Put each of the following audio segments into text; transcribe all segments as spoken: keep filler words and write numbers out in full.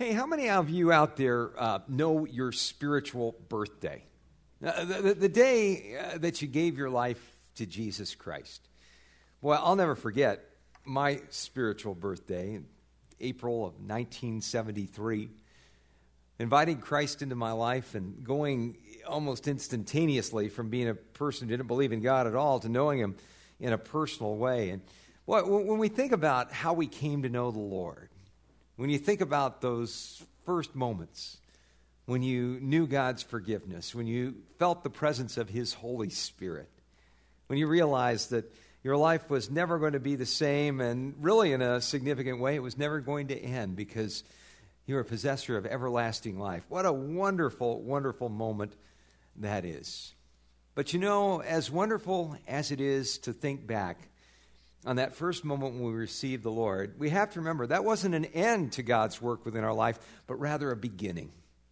Hey, how many of you out there uh, know your spiritual birthday? Uh, the, the, the day uh, that you gave your life to Jesus Christ. Boy, I'll never forget my spiritual birthday in April of nineteen seventy-three. Inviting Christ into my life and going almost instantaneously from being a person who didn't believe in God at all to knowing Him in a personal way. And boy, when we think about how we came to know the Lord, when you think about those first moments, when you knew God's forgiveness, when you felt the presence of His Holy Spirit, when you realized that your life was never going to be the same, and really in a significant way, it was never going to end because you're a possessor of everlasting life. What a wonderful, wonderful moment that is. But you know, as wonderful as it is to think back on that first moment when we received the Lord, we have to remember that wasn't an end to God's work within our life, but rather a beginning.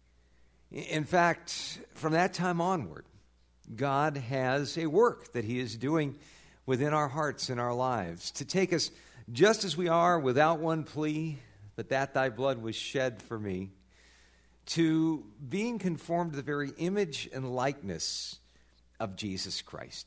In fact, from that time onward, God has a work that He is doing within our hearts and our lives to take us just as we are without one plea, but that thy blood was shed for me, to being conformed to the very image and likeness of Jesus Christ.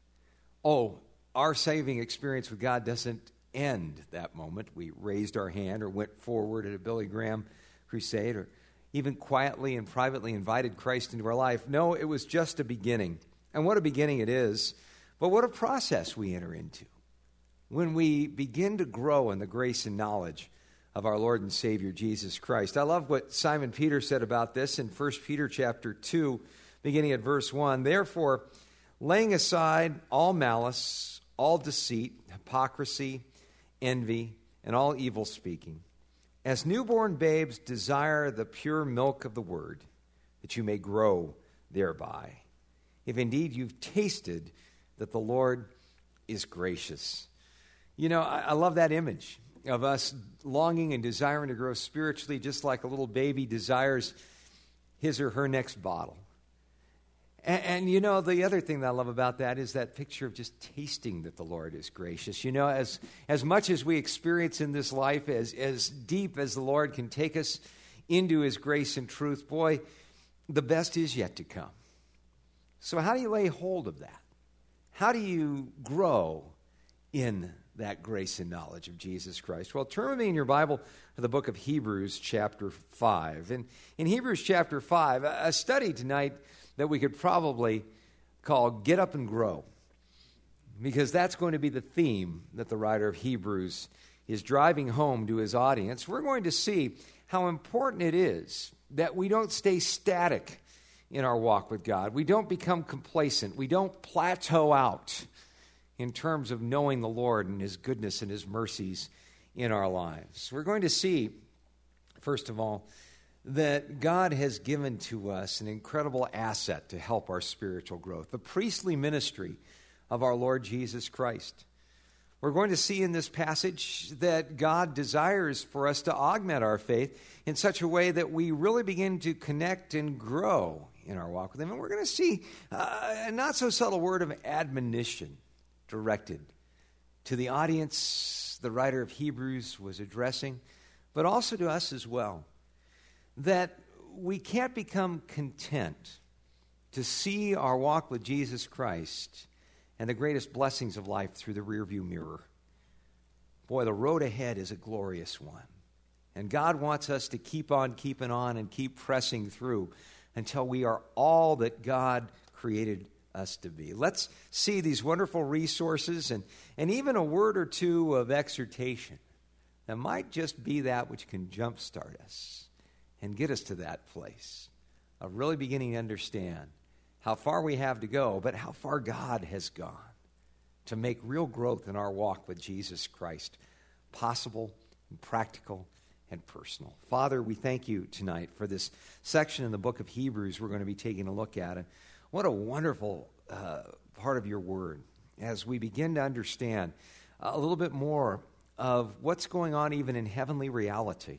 Oh, our saving experience with God doesn't end that moment. We raised our hand or went forward at a Billy Graham crusade or even quietly and privately invited Christ into our life. No, it was just a beginning. And what a beginning it is, but what a process we enter into when we begin to grow in the grace and knowledge of our Lord and Savior Jesus Christ. I love what Simon Peter said about this in First Peter chapter two, beginning at verse one. Therefore, laying aside all malice, all deceit, hypocrisy, envy, and all evil speaking, as newborn babes desire the pure milk of the word, that you may grow thereby, if indeed you've tasted that the Lord is gracious. You know, I, I love that image of us longing and desiring to grow spiritually, just like a little baby desires his or her next bottle. And, and, you know, the other thing that I love about that is that picture of just tasting that the Lord is gracious. You know, as as much as we experience in this life, as, as deep as the Lord can take us into His grace and truth, boy, the best is yet to come. So how do you lay hold of that? How do you grow in that grace and knowledge of Jesus Christ? Well, turn with me in your Bible to the book of Hebrews chapter five. And in Hebrews chapter five, a study tonight that we could probably call Get Up and Grow, because that's going to be the theme that the writer of Hebrews is driving home to his audience. We're going to see how important it is that we don't stay static in our walk with God. We don't become complacent. We don't plateau out in terms of knowing the Lord and His goodness and His mercies in our lives. We're going to see, first of all, that God has given to us an incredible asset to help our spiritual growth, the priestly ministry of our Lord Jesus Christ. We're going to see in this passage that God desires for us to augment our faith in such a way that we really begin to connect and grow in our walk with Him. And we're going to see uh, a not so subtle word of admonition directed to the audience the writer of Hebrews was addressing, but also to us as well, that we can't become content to see our walk with Jesus Christ and the greatest blessings of life through the rearview mirror. Boy, the road ahead is a glorious one. And God wants us to keep on keeping on and keep pressing through until we are all that God created us to be. Let's see these wonderful resources and, and even a word or two of exhortation that might just be that which can jumpstart us and get us to that place of really beginning to understand how far we have to go, but how far God has gone to make real growth in our walk with Jesus Christ possible and practical and personal. Father, we thank You tonight for this section in the book of Hebrews we're going to be taking a look at. And what a wonderful uh, part of Your word as we begin to understand a little bit more of what's going on even in heavenly reality.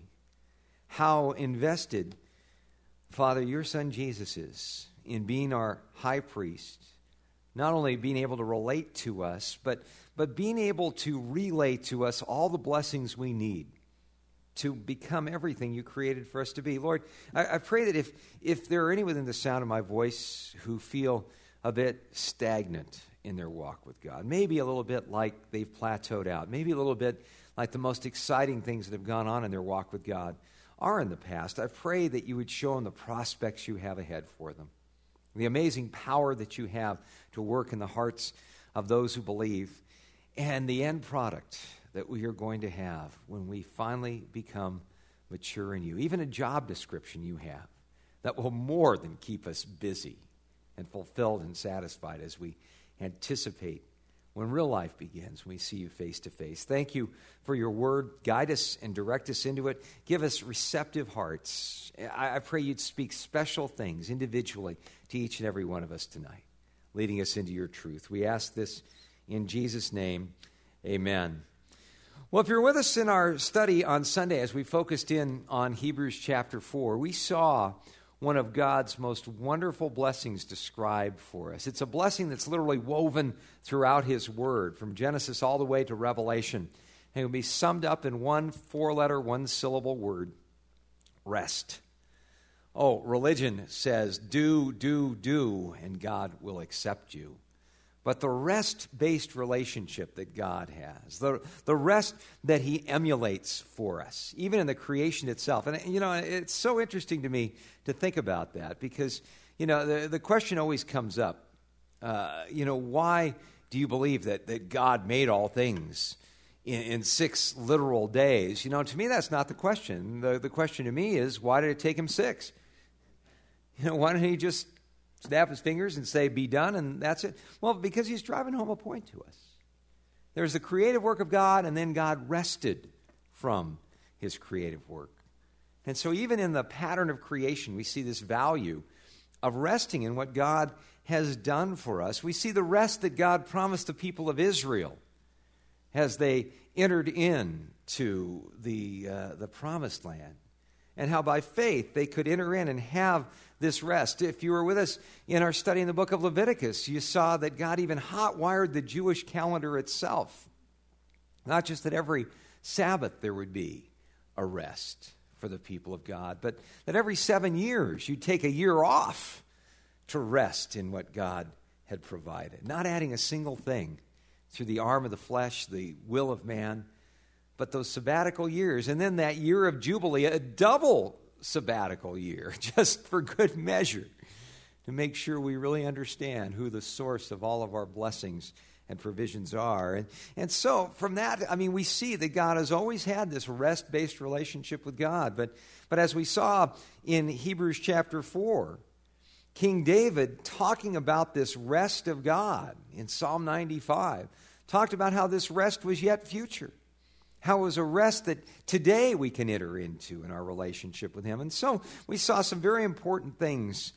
How invested, Father, Your Son Jesus is in being our high priest, not only being able to relate to us, but, but being able to relay to us all the blessings we need to become everything you created for us to be. Lord, I, I pray that if, if there are any within the sound of my voice who feel a bit stagnant in their walk with God, maybe a little bit like they've plateaued out, maybe a little bit like the most exciting things that have gone on in their walk with God are in the past, I pray that you would show them the prospects you have ahead for them, the amazing power that you have to work in the hearts of those who believe, and the end product that we are going to have when we finally become mature in you. Even a job description you have that will more than keep us busy and fulfilled and satisfied as we anticipate when real life begins, when we see you face to face. Thank you for your word. Guide us and direct us into it. Give us receptive hearts. I, I pray you'd speak special things individually to each and every one of us tonight, leading us into your truth. We ask this in Jesus' name. Amen. Well, if you're with us in our study on Sunday as we focused in on Hebrews chapter four, we saw one of God's most wonderful blessings described for us. It's a blessing that's literally woven throughout his word, from Genesis all the way to Revelation. And it will be summed up in one four-letter, one-syllable word: rest. Oh, religion says, do, do, do, and God will accept you. But the rest-based relationship that God has, the, the rest that he emulates for us, even in the creation itself. And, you know, it's so interesting to me to think about that because, you know, the, the question always comes up, uh, you know, why do you believe that, that God made all things in, in six literal days? You know, to me, that's not the question. The, the question to me is, why did it take him six? You know, why didn't he just snap his fingers and say, be done, and that's it? Well, because he's driving home a point to us. There's the creative work of God, and then God rested from his creative work. And so even in the pattern of creation, we see this value of resting in what God has done for us. We see the rest that God promised the people of Israel as they entered into the, uh, the promised land, and how by faith they could enter in and have this rest. If you were with us in our study in the book of Leviticus, you saw that God even hot-wired the Jewish calendar itself. Not just that every Sabbath there would be a rest for the people of God, but that every seven years you'd take a year off to rest in what God had provided. Not adding a single thing through the arm of the flesh, the will of man, but those sabbatical years. And then that year of Jubilee, a double sabbatical year, just for good measure, to make sure we really understand who the source of all of our blessings and provisions are. And, and so from that, I mean, we see that God has always had this rest-based relationship with God. But, but as we saw in Hebrews chapter four, King David, talking about this rest of God in Psalm ninety-five, talked about how this rest was yet future. How it was a rest that today we can enter into in our relationship with him. And so we saw some very important things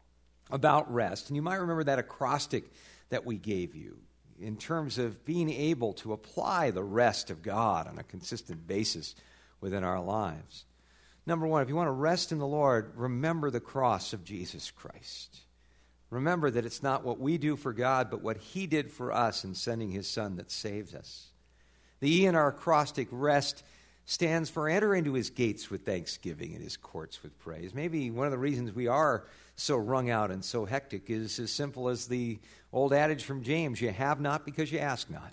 about rest. And you might remember that acrostic that we gave you in terms of being able to apply the rest of God on a consistent basis within our lives. Number one, if you want to rest in the Lord, remember the cross of Jesus Christ. Remember that it's not what we do for God, but what he did for us in sending his Son that saves us. The E in our acrostic, rest, stands for enter into his gates with thanksgiving and his courts with praise. Maybe one of the reasons we are so wrung out and so hectic is as simple as the old adage from James, you have not because you ask not.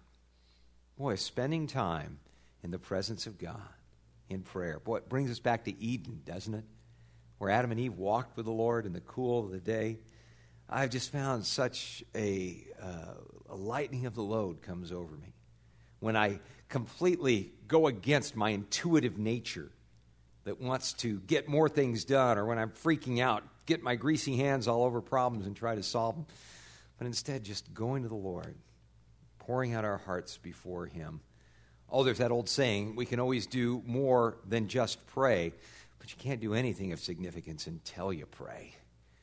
Boy, spending time in the presence of God in prayer. Boy, it brings us back to Eden, doesn't it? Where Adam and Eve walked with the Lord in the cool of the day. I've just found such a, uh, a lightening of the load comes over me when I completely go against my intuitive nature that wants to get more things done, or when I'm freaking out, get my greasy hands all over problems and try to solve them. But instead, just going to the Lord, pouring out our hearts before him. Oh, there's that old saying, we can always do more than just pray, but you can't do anything of significance until you pray.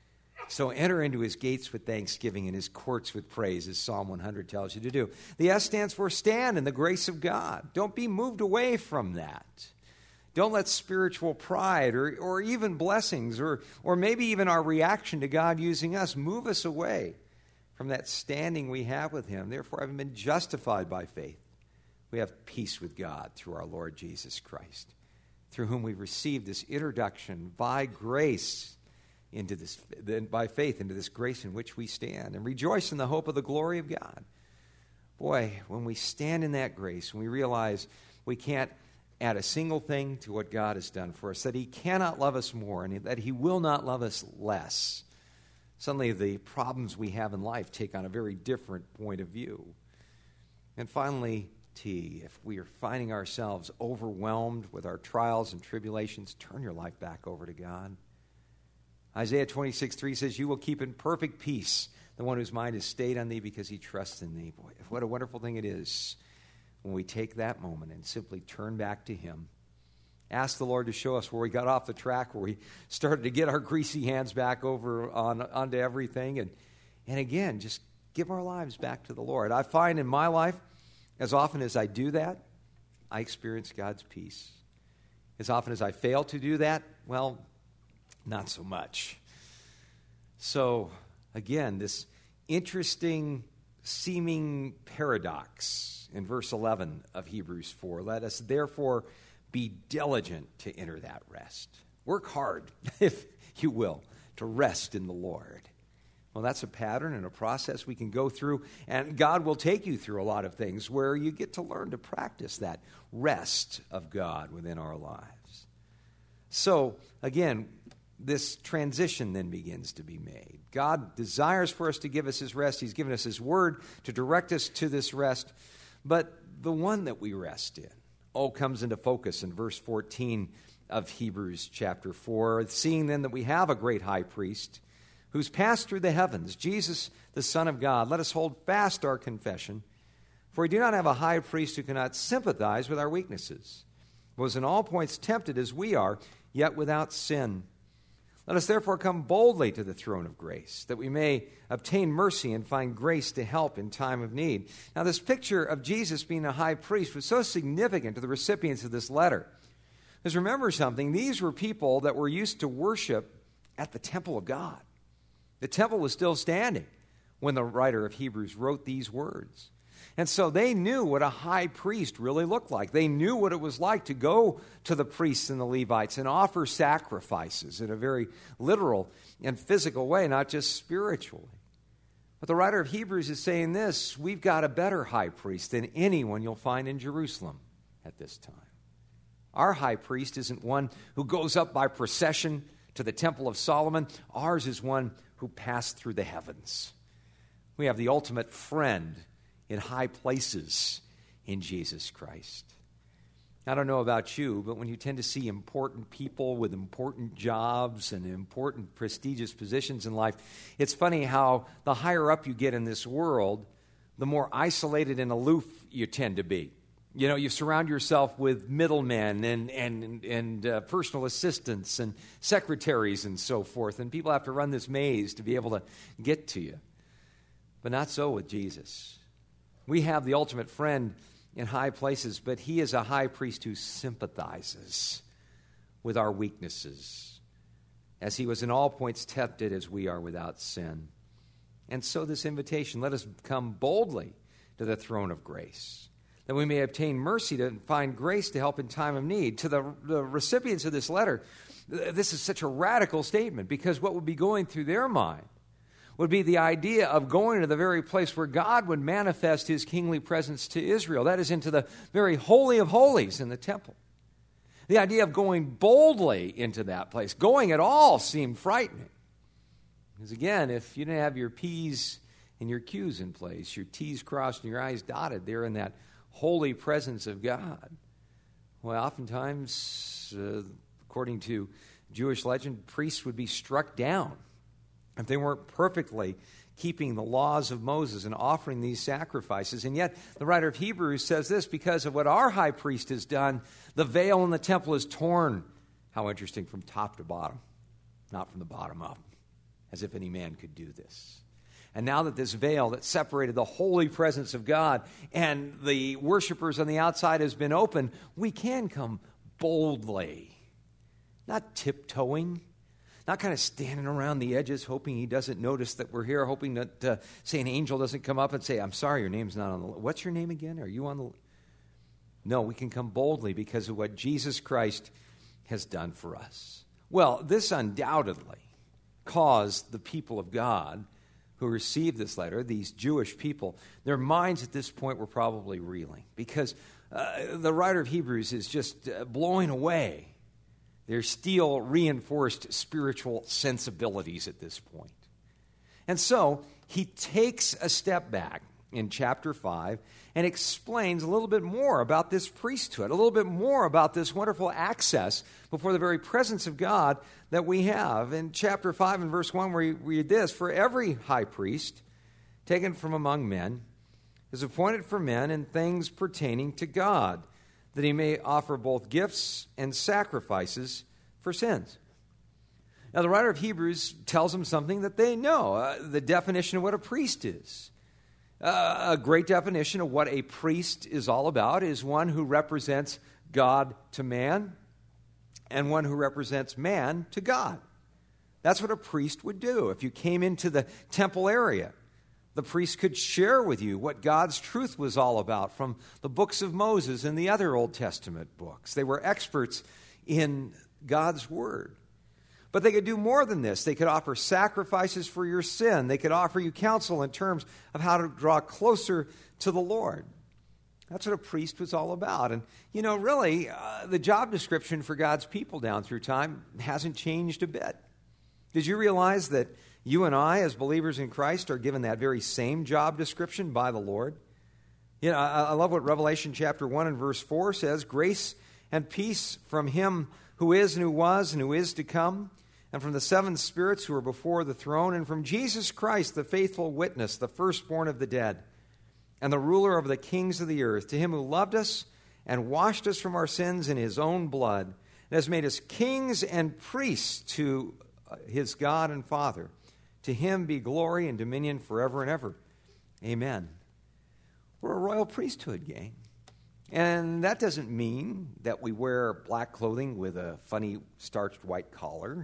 So enter into his gates with thanksgiving and his courts with praise, as Psalm one hundred tells you to do. The S stands for stand in the grace of God. Don't be moved away from that. Don't let spiritual pride or, or even blessings or, or maybe even our reaction to God using us move us away from that standing we have with him. Therefore, having been justified by faith, we have peace with God through our Lord Jesus Christ. through whom we've received this introduction by grace into this, by faith into this grace in which we stand, and rejoice in the hope of the glory of God. Boy, when we stand in that grace, when we realize we can't add a single thing to what God has done for us, that he cannot love us more, and that he will not love us less, suddenly the problems we have in life take on a very different point of view. And finally, T, if we are finding ourselves overwhelmed with our trials and tribulations, turn your life back over to God. Isaiah twenty-six three says, you will keep in perfect peace the one whose mind is stayed on thee because he trusts in thee. Boy, what a wonderful thing it is when we take that moment and simply turn back to him. Ask the Lord to show us where we got off the track, where we started to get our greasy hands back over on onto everything. And, and again, just give our lives back to the Lord. I find in my life, as often as I do that, I experience God's peace. As often as I fail to do that, well, not so much. So, again, this interesting seeming paradox in verse eleven of Hebrews four. Let us therefore be diligent to enter that rest. Work hard, if you will, to rest in the Lord. Well, that's a pattern and a process we can go through, and God will take you through a lot of things where you get to learn to practice that rest of God within our lives. So, again, this transition then begins to be made. God desires for us to give us his rest. He's given us his word to direct us to this rest. But the one that we rest in, oh, comes into focus in verse fourteen of Hebrews chapter four. Seeing then that we have a great high priest who's passed through the heavens, Jesus, the Son of God, let us hold fast our confession. For we do not have a high priest who cannot sympathize with our weaknesses, but was in all points tempted as we are, yet without sin. Let us therefore come boldly to the throne of grace, that we may obtain mercy and find grace to help in time of need. Now, this picture of Jesus being a high priest was so significant to the recipients of this letter. Because remember something, these were people that were used to worship at the temple of God. The temple was still standing when the writer of Hebrews wrote these words. And so they knew what a high priest really looked like. They knew what it was like to go to the priests and the Levites and offer sacrifices in a very literal and physical way, not just spiritually. But the writer of Hebrews is saying this: we've got a better high priest than anyone you'll find in Jerusalem at this time. Our high priest isn't one who goes up by procession to the Temple of Solomon. Ours is one who passed through the heavens. We have the ultimate friend in high places in Jesus Christ. I don't know about you, but when you tend to see important people with important jobs and important prestigious positions in life, it's funny how the higher up you get in this world, the more isolated and aloof you tend to be. You know, you surround yourself with middlemen and and and uh, personal assistants and secretaries and so forth, and people have to run this maze to be able to get to you. But not so with Jesus. We have the ultimate friend in high places, but he is a high priest who sympathizes with our weaknesses, as he was in all points tempted as we are without sin. And so this invitation, let us come boldly to the throne of grace, that we may obtain mercy to find grace to help in time of need. To the, the recipients of this letter, this is such a radical statement, because what would be going through their mind would be the idea of going to the very place where God would manifest his kingly presence to Israel. That is, into the very holy of holies in the temple. The idea of going boldly into that place, going at all, seemed frightening. Because again, if you didn't have your P's and your Q's in place, your T's crossed and your I's dotted there in that holy presence of God, well, oftentimes, uh, according to Jewish legend, priests would be struck down if they weren't perfectly keeping the laws of Moses and offering these sacrifices. And yet, the writer of Hebrews says this: because of what our high priest has done, the veil in the temple is torn. How interesting, from top to bottom, not from the bottom up, as if any man could do this. And now that this veil that separated the holy presence of God and the worshipers on the outside has been opened, we can come boldly, not tiptoeing, not kind of standing around the edges hoping he doesn't notice that we're here, hoping that, uh, say, an angel doesn't come up and say, I'm sorry, your name's not on the list. What's your name again? Are you on the list? No, we can come boldly because of what Jesus Christ has done for us. Well, this undoubtedly caused the people of God who received this letter, these Jewish people, their minds at this point were probably reeling, because uh, the writer of Hebrews is just uh, blowing away their steel-reinforced spiritual sensibilities at this point. And so he takes a step back in chapter five and explains a little bit more about this priesthood, a little bit more about this wonderful access before the very presence of God that we have. In chapter five and verse one, we read this: "For every high priest taken from among men is appointed for men in things pertaining to God, that he may offer both gifts and sacrifices for sins." Now, the writer of Hebrews tells them something that they know, uh, the definition of what a priest is. Uh, a great definition of what a priest is all about is one who represents God to man and one who represents man to God. That's what a priest would do. If you came into the temple area, the priest could share with you what God's truth was all about from the books of Moses and the other Old Testament books. They were experts in God's word. But they could do more than this. They could offer sacrifices for your sin. They could offer you counsel in terms of how to draw closer to the Lord. That's what a priest was all about. And, you know, really, uh, the job description for God's people down through time hasn't changed a bit. Did you realize that you and I, as believers in Christ, are given that very same job description by the Lord? You know, I, I love what Revelation chapter one and verse four says: "Grace and peace from him who is and who was and who is to come, and from the seven spirits who are before the throne, and from Jesus Christ, the faithful witness, the firstborn of the dead, and the ruler of the kings of the earth, to him who loved us and washed us from our sins in his own blood, and has made us kings and priests to his God and Father. To him be glory and dominion forever and ever. Amen." We're a royal priesthood, gang. And that doesn't mean that we wear black clothing with a funny starched white collar.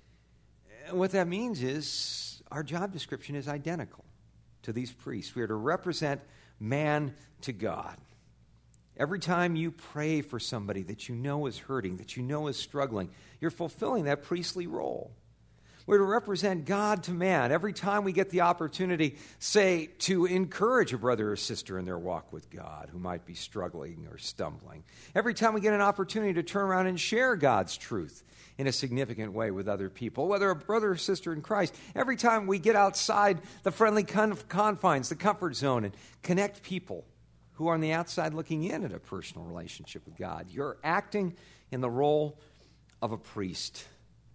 And what that means is our job description is identical to these priests. We are to represent man to God. Every time you pray for somebody that you know is hurting, that you know is struggling, you're fulfilling that priestly role. We're to represent God to man. Every time we get the opportunity, say, to encourage a brother or sister in their walk with God who might be struggling or stumbling. Every time we get an opportunity to turn around and share God's truth in a significant way with other people, whether a brother or sister in Christ. Every time we get outside the friendly confines, the comfort zone, and connect people who are on the outside looking in at a personal relationship with God. You're acting in the role of a priest.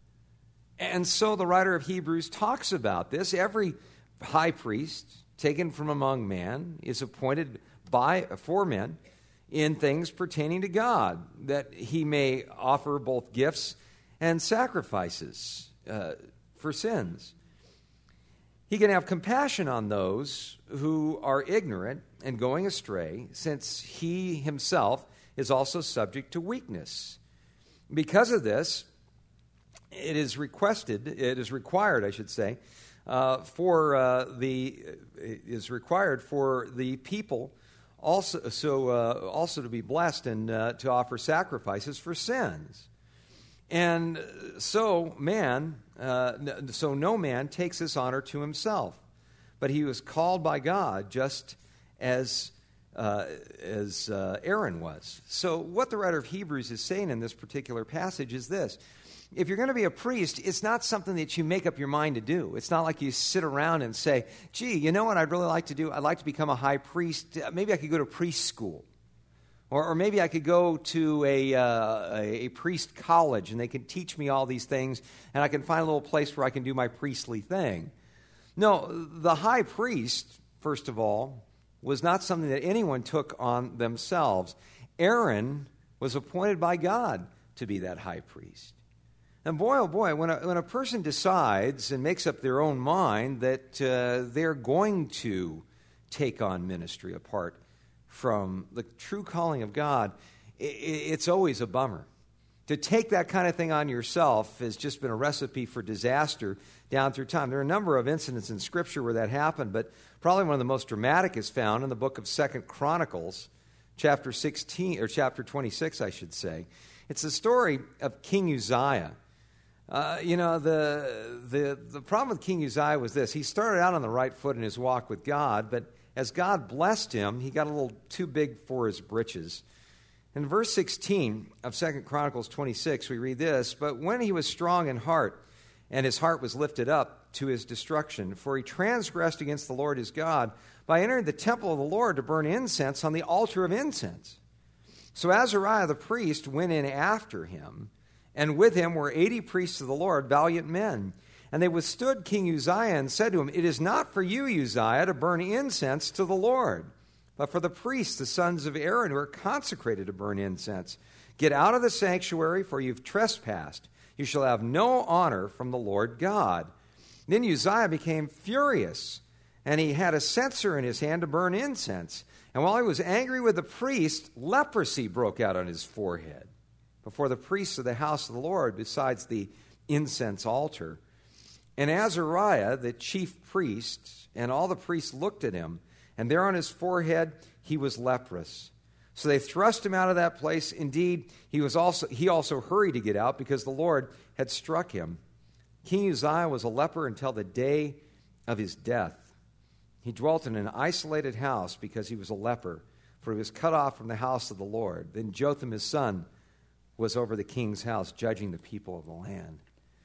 And so the writer of Hebrews talks about this. Every high priest taken from among men is appointed by for men in things pertaining to God, that he may offer both gifts and sacrifices uh, for sins. He can have compassion on those who are ignorant and going astray, since he himself is also subject to weakness. Because of this, it is requested, it is required, I should say, uh, for uh, the it is required for the people also so uh, also to be blessed and uh, to offer sacrifices for sins. And so man, uh, so no man takes this honor to himself, but he was called by God just as uh, as uh, Aaron was. So what the writer of Hebrews is saying in this particular passage is this: if you're going to be a priest, it's not something that you make up your mind to do. It's not like you sit around and say, gee, you know what I'd really like to do? I'd like to become a high priest. Maybe I could go to priest school. Or, or maybe I could go to a, uh, a priest college and they can teach me all these things and I can find a little place where I can do my priestly thing. No, the high priest, first of all, was not something that anyone took on themselves. Aaron was appointed by God to be that high priest. And boy, oh boy, when a, when a person decides and makes up their own mind that uh, they're going to take on ministry apart from the true calling of God, it, it's always a bummer. To take that kind of thing on yourself has just been a recipe for disaster down through time. There are a number of incidents in Scripture where that happened, but probably one of the most dramatic is found in the book of Second Chronicles, chapter sixteen, or chapter twenty-six, I should say. It's the story of King Uzziah. Uh, you know, the, the, the problem with King Uzziah was this. He started out on the right foot in his walk with God, but as God blessed him, he got a little too big for his britches. In verse sixteen of Second Chronicles twenty-six, we read this, "But when he was strong in heart, and his heart was lifted up to his destruction, for he transgressed against the Lord his God by entering the temple of the Lord to burn incense on the altar of incense. So Azariah the priest went in after him, and with him were eighty priests of the Lord, valiant men. And they withstood King Uzziah and said to him, 'It is not for you, Uzziah, to burn incense to the Lord, but for the priests, the sons of Aaron, who are consecrated to burn incense. Get out of the sanctuary, for you've trespassed. You shall have no honor from the Lord God.' Then Uzziah became furious, and he had a censer in his hand to burn incense. And while he was angry with the priest, leprosy broke out on his forehead before the priests of the house of the Lord, besides the incense altar. And Azariah, the chief priest, and all the priests looked at him, and there on his forehead he was leprous. So they thrust him out of that place. Indeed, he was also he also hurried to get out, because the Lord had struck him. King Uzziah was a leper until the day of his death. He dwelt in an isolated house because he was a leper, for he was cut off from the house of the Lord. Then Jotham his son was over the king's house, judging the people of the land."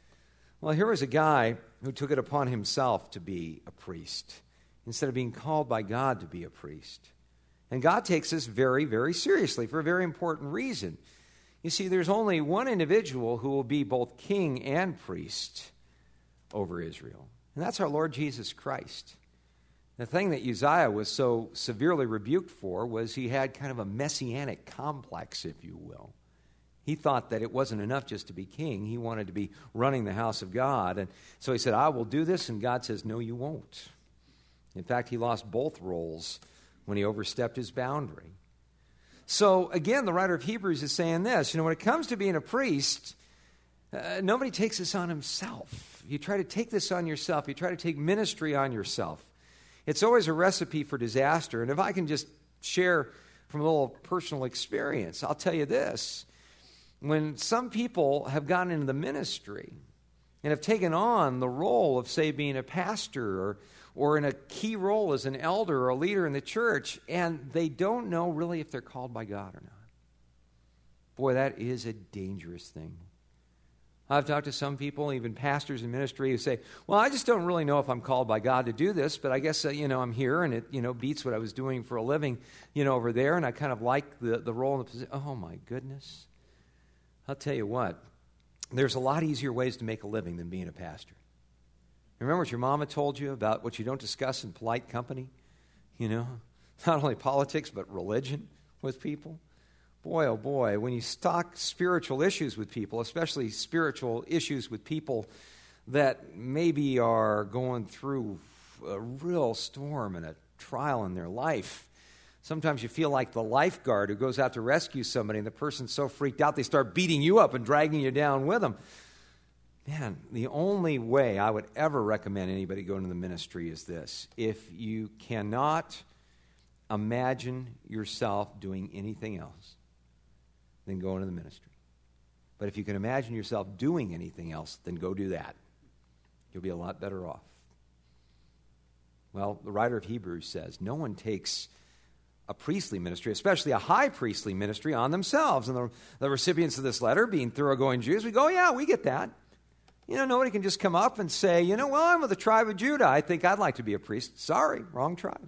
Well, here was a guy who took it upon himself to be a priest, instead of being called by God to be a priest. And God takes this very, very seriously for a very important reason. You see, there's only one individual who will be both king and priest over Israel, and that's our Lord Jesus Christ. The thing that Uzziah was so severely rebuked for was he had kind of a messianic complex, if you will. He thought that it wasn't enough just to be king. He wanted to be running the house of God. And so he said, "I will do this." And God says, "No, you won't." In fact, he lost both roles when he overstepped his boundary. So again, the writer of Hebrews is saying this. You know, when it comes to being a priest, uh, nobody takes this on himself. You try to take this on yourself. You try to take ministry on yourself. It's always a recipe for disaster. And if I can just share from a little personal experience, I'll tell you this. When some people have gotten into the ministry and have taken on the role of, say, being a pastor or, or in a key role as an elder or a leader in the church, and they don't know really if they're called by God or not, boy, that is a dangerous thing. I've talked to some people, even pastors in ministry, who say, "Well, I just don't really know if I'm called by God to do this, but I guess, uh, you know, I'm here, and it, you know, beats what I was doing for a living, you know, over there, and I kind of like the, the role and the position." Oh, my goodness. I'll tell you what, there's a lot easier ways to make a living than being a pastor. Remember what your mama told you about what you don't discuss in polite company? You know, not only politics, but religion with people. Boy, oh boy, when you talk spiritual issues with people, especially spiritual issues with people that maybe are going through a real storm and a trial in their life, sometimes you feel like the lifeguard who goes out to rescue somebody, and the person's so freaked out they start beating you up and dragging you down with them. Man, the only way I would ever recommend anybody go into the ministry is this. If you cannot imagine yourself doing anything else, then go into the ministry. But if you can imagine yourself doing anything else, then go do that. You'll be a lot better off. Well, the writer of Hebrews says, no one takes a priestly ministry, especially a high priestly ministry, on themselves. And the, the recipients of this letter, being thoroughgoing Jews, we go, yeah, we get that. You know, nobody can just come up and say, you know, well, I'm of the tribe of Judah. I think I'd like to be a priest. Sorry, wrong tribe.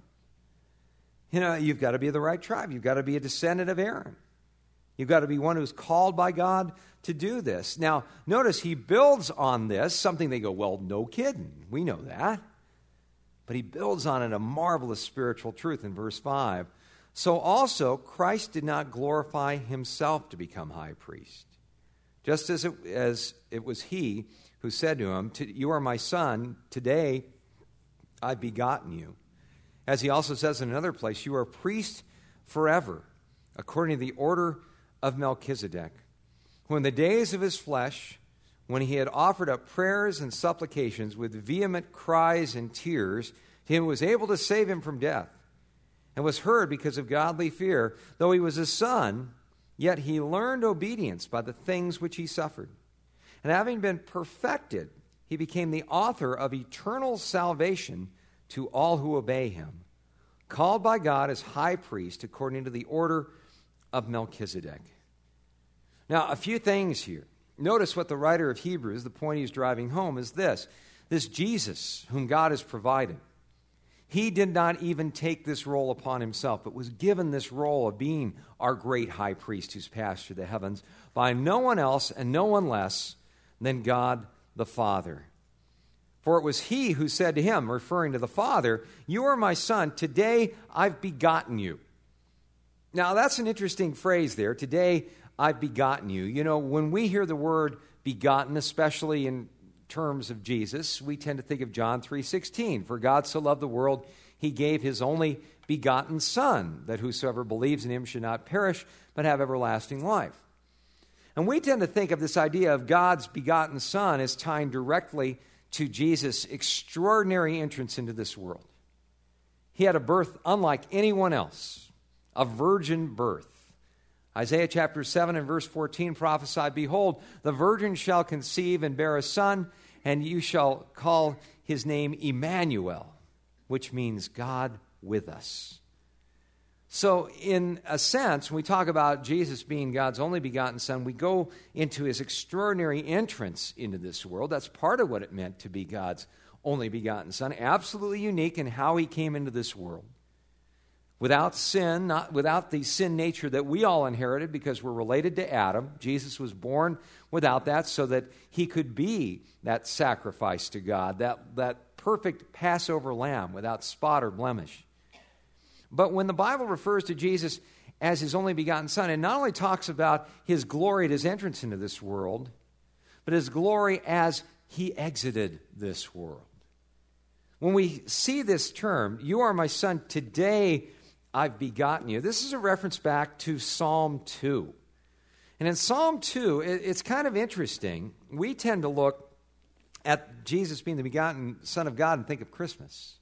You know, you've got to be the right tribe. You've got to be a descendant of Aaron. You've got to be one who's called by God to do this. Now, notice he builds on this, something they go, well, no kidding. We know that. But he builds on it a marvelous spiritual truth in verse five. So also, Christ did not glorify himself to become high priest, just as it, as it was he who said to him, you are my son, today I've begotten you. As he also says in another place, you are a priest forever, according to the order of Melchizedek. When the days of his flesh, when he had offered up prayers and supplications with vehement cries and tears to him who was able to save him from death, and was heard because of godly fear, though he was a son, Yet he learned obedience by the things which he suffered. And having been perfected, he became the author of eternal salvation to all who obey him, called by God as high priest according to the order of Melchizedek. Now, a few things here. Notice what the writer of Hebrews, the point he's driving home, is this. This Jesus, whom God has provided, he did not even take this role upon himself, but was given this role of being our great high priest who's passed through the heavens by no one else and no one less than God the Father. For it was he who said to him, referring to the Father, "You are my son, today I've begotten you." Now, that's an interesting phrase there, "Today I've begotten you." You know, when we hear the word begotten, especially in terms of Jesus, we tend to think of John three sixteen. "For God so loved the world, he gave his only begotten Son, that whosoever believes in him should not perish, but have everlasting life." And we tend to think of this idea of God's begotten Son as tying directly to Jesus' extraordinary entrance into this world. He had a birth unlike anyone else, a virgin birth. Isaiah chapter seven and verse fourteen prophesied, "Behold, the virgin shall conceive and bear a son, and you shall call his name Emmanuel," which means God with us. So in a sense, when we talk about Jesus being God's only begotten Son, we go into his extraordinary entrance into this world. That's part of what it meant to be God's only begotten Son, absolutely unique in how he came into this world. Without sin, not without the sin nature that we all inherited because we're related to Adam. Jesus was born without that so that he could be that sacrifice to God, that, that perfect Passover lamb without spot or blemish. But when the Bible refers to Jesus as his only begotten Son, it not only talks about his glory at his entrance into this world, but his glory as he exited this world. When we see this term, "You are my son, today I've begotten you," this is a reference back to Psalm two. And in Psalm two, it's kind of interesting. We tend to look at Jesus being the begotten Son of God and think of Christmas.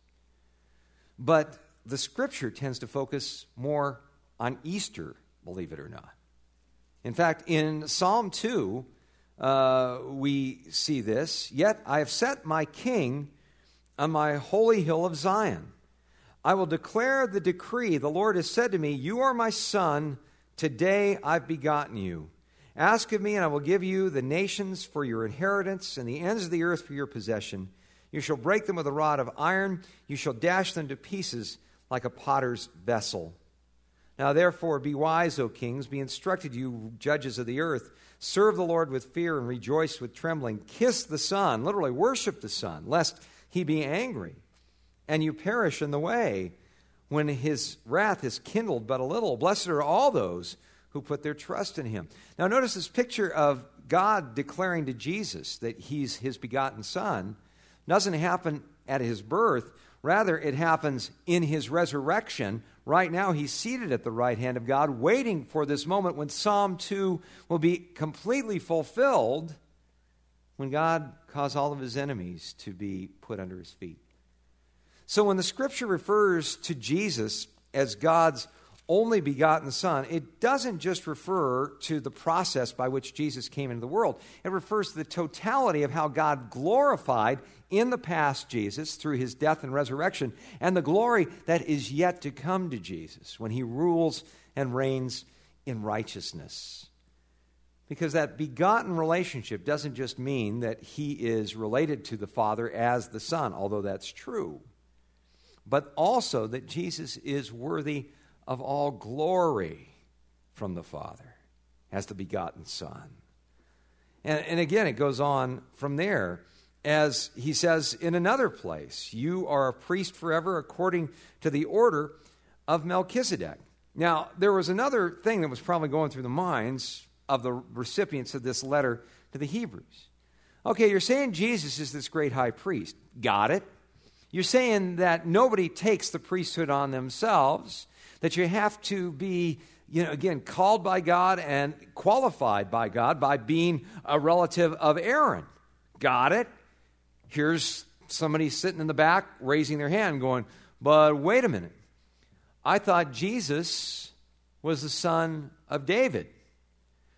But the Scripture tends to focus more on Easter, believe it or not. In fact, in Psalm two, uh, we see this. "Yet I have set my king on my holy hill of Zion. I will declare the decree. The Lord has said to me, you are my son. Today I've begotten you. Ask of me, and I will give you the nations for your inheritance and the ends of the earth for your possession. You shall break them with a rod of iron. You shall dash them to pieces like a potter's vessel. Now therefore be wise, O kings. Be instructed, you judges of the earth. Serve the Lord with fear and rejoice with trembling. Kiss the Son," literally worship the Son, "lest he be angry, and you perish in the way when his wrath is kindled but a little. Blessed are all those who put their trust in him." Now notice this picture of God declaring to Jesus that he's his begotten Son doesn't happen at his birth. Rather, it happens in his resurrection. Right now, he's seated at the right hand of God, waiting for this moment when Psalm two will be completely fulfilled, when God caused all of his enemies to be put under his feet. So when the Scripture refers to Jesus as God's only begotten Son, it doesn't just refer to the process by which Jesus came into the world. It refers to the totality of how God glorified in the past Jesus through his death and resurrection, and the glory that is yet to come to Jesus when he rules and reigns in righteousness. Because that begotten relationship doesn't just mean that he is related to the Father as the Son, although that's true, but also that Jesus is worthy of all glory from the Father as the begotten Son. And, and again, it goes on from there, as he says in another place, "You are a priest forever according to the order of Melchizedek." Now, there was another thing that was probably going through the minds of the recipients of this letter to the Hebrews. Okay, you're saying Jesus is this great high priest. Got it. You're saying that nobody takes the priesthood on themselves, that you have to be, you know, again, called by God and qualified by God by being a relative of Aaron. Got it. Here's somebody sitting in the back raising their hand going, but wait a minute. I thought Jesus was the son of David.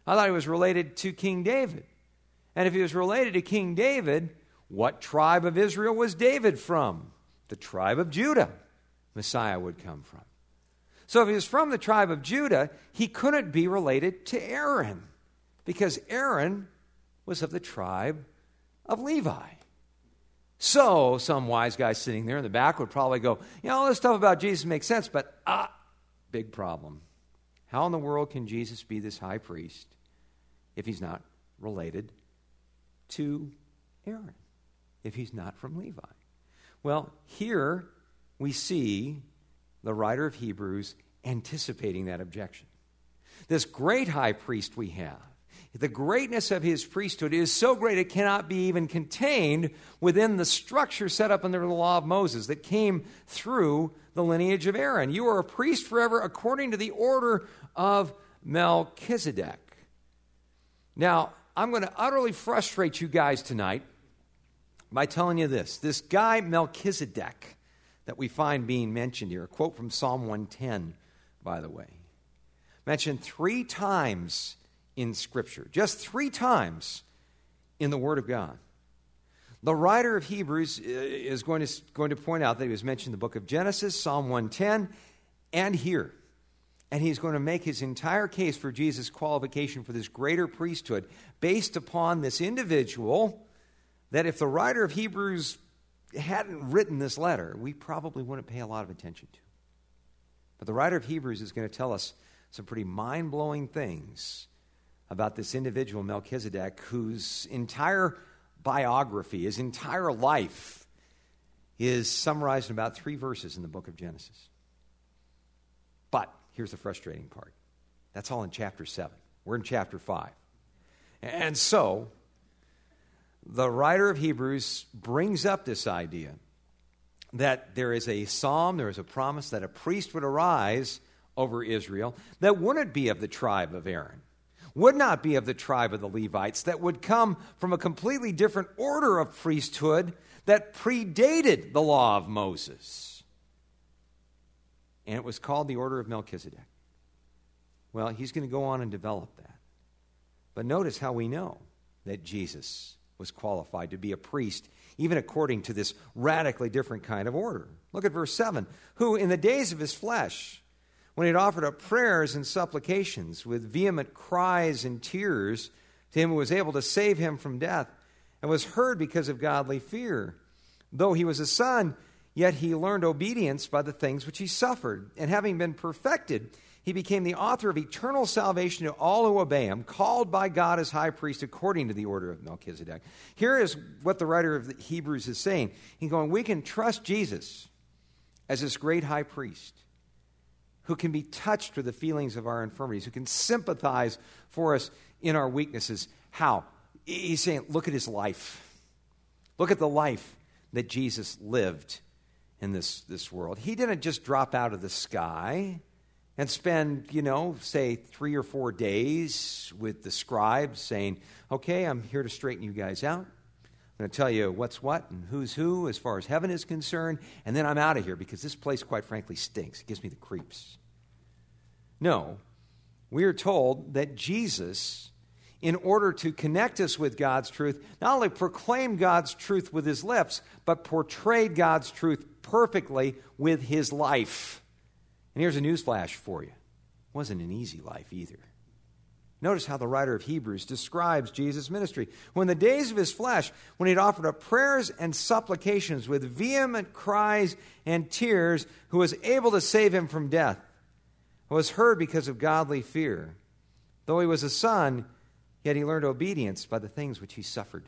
I thought he was related to King David. And if he was related to King David, what tribe of Israel was David from? The tribe of Judah, Messiah would come from. So if he was from the tribe of Judah, he couldn't be related to Aaron, because Aaron was of the tribe of Levi. So some wise guy sitting there in the back would probably go, you know, all this stuff about Jesus makes sense, but ah, big problem. How in the world can Jesus be this high priest if he's not related to Aaron, if he's not from Levi? Well, here we see the writer of Hebrews anticipating that objection. This great high priest we have, the greatness of his priesthood is so great it cannot be even contained within the structure set up under the law of Moses that came through the lineage of Aaron. You are a priest forever according to the order of Melchizedek. Now, I'm going to utterly frustrate you guys tonight by telling you this. This guy Melchizedek that we find being mentioned here, a quote from Psalm one ten, by the way, mentioned three times in Scripture, just three times in the Word of God. The writer of Hebrews is going to, going to point out that he was mentioned in the book of Genesis, Psalm one ten, and here. And he's going to make his entire case for Jesus' qualification for this greater priesthood based upon this individual that if the writer of Hebrews hadn't written this letter, we probably wouldn't pay a lot of attention to. But the writer of Hebrews is going to tell us some pretty mind-blowing things about this individual, Melchizedek, whose entire biography, his entire life, is summarized in about three verses in the book of Genesis. But here's the frustrating part. That's all in chapter seven. We're in chapter five. And so, the writer of Hebrews brings up this idea that there is a psalm, there is a promise that a priest would arise over Israel that wouldn't be of the tribe of Aaron, would not be of the tribe of the Levites, that would come from a completely different order of priesthood that predated the law of Moses. And it was called the order of Melchizedek. Well, he's going to go on and develop that. But notice how we know that Jesus was qualified to be a priest, even according to this radically different kind of order. Look at verse seven. Who in the days of his flesh, when he had offered up prayers and supplications with vehement cries and tears to him who was able to save him from death, and was heard because of godly fear. Though he was a son, yet he learned obedience by the things which he suffered. And having been perfected, he became the author of eternal salvation to all who obey him, called by God as high priest according to the order of Melchizedek. Here is what the writer of the Hebrews is saying. He's going, we can trust Jesus as this great high priest who can be touched with the feelings of our infirmities, who can sympathize for us in our weaknesses. How? He's saying, look at his life. Look at the life that Jesus lived in this, this world. He didn't just drop out of the sky and spend, you know, say three or four days with the scribes saying, okay, I'm here to straighten you guys out. I'm going to tell you what's what and who's who as far as heaven is concerned, and then I'm out of here because this place, quite frankly, stinks. It gives me the creeps. No, we are told that Jesus, in order to connect us with God's truth, not only proclaimed God's truth with his lips, but portrayed God's truth perfectly with his life. And here's a newsflash for you. It wasn't an easy life either. Notice how the writer of Hebrews describes Jesus' ministry. When the days of his flesh, when he'd offered up prayers and supplications with vehement cries and tears, who was able to save him from death, was heard because of godly fear. Though he was a son, yet he learned obedience by the things which he suffered.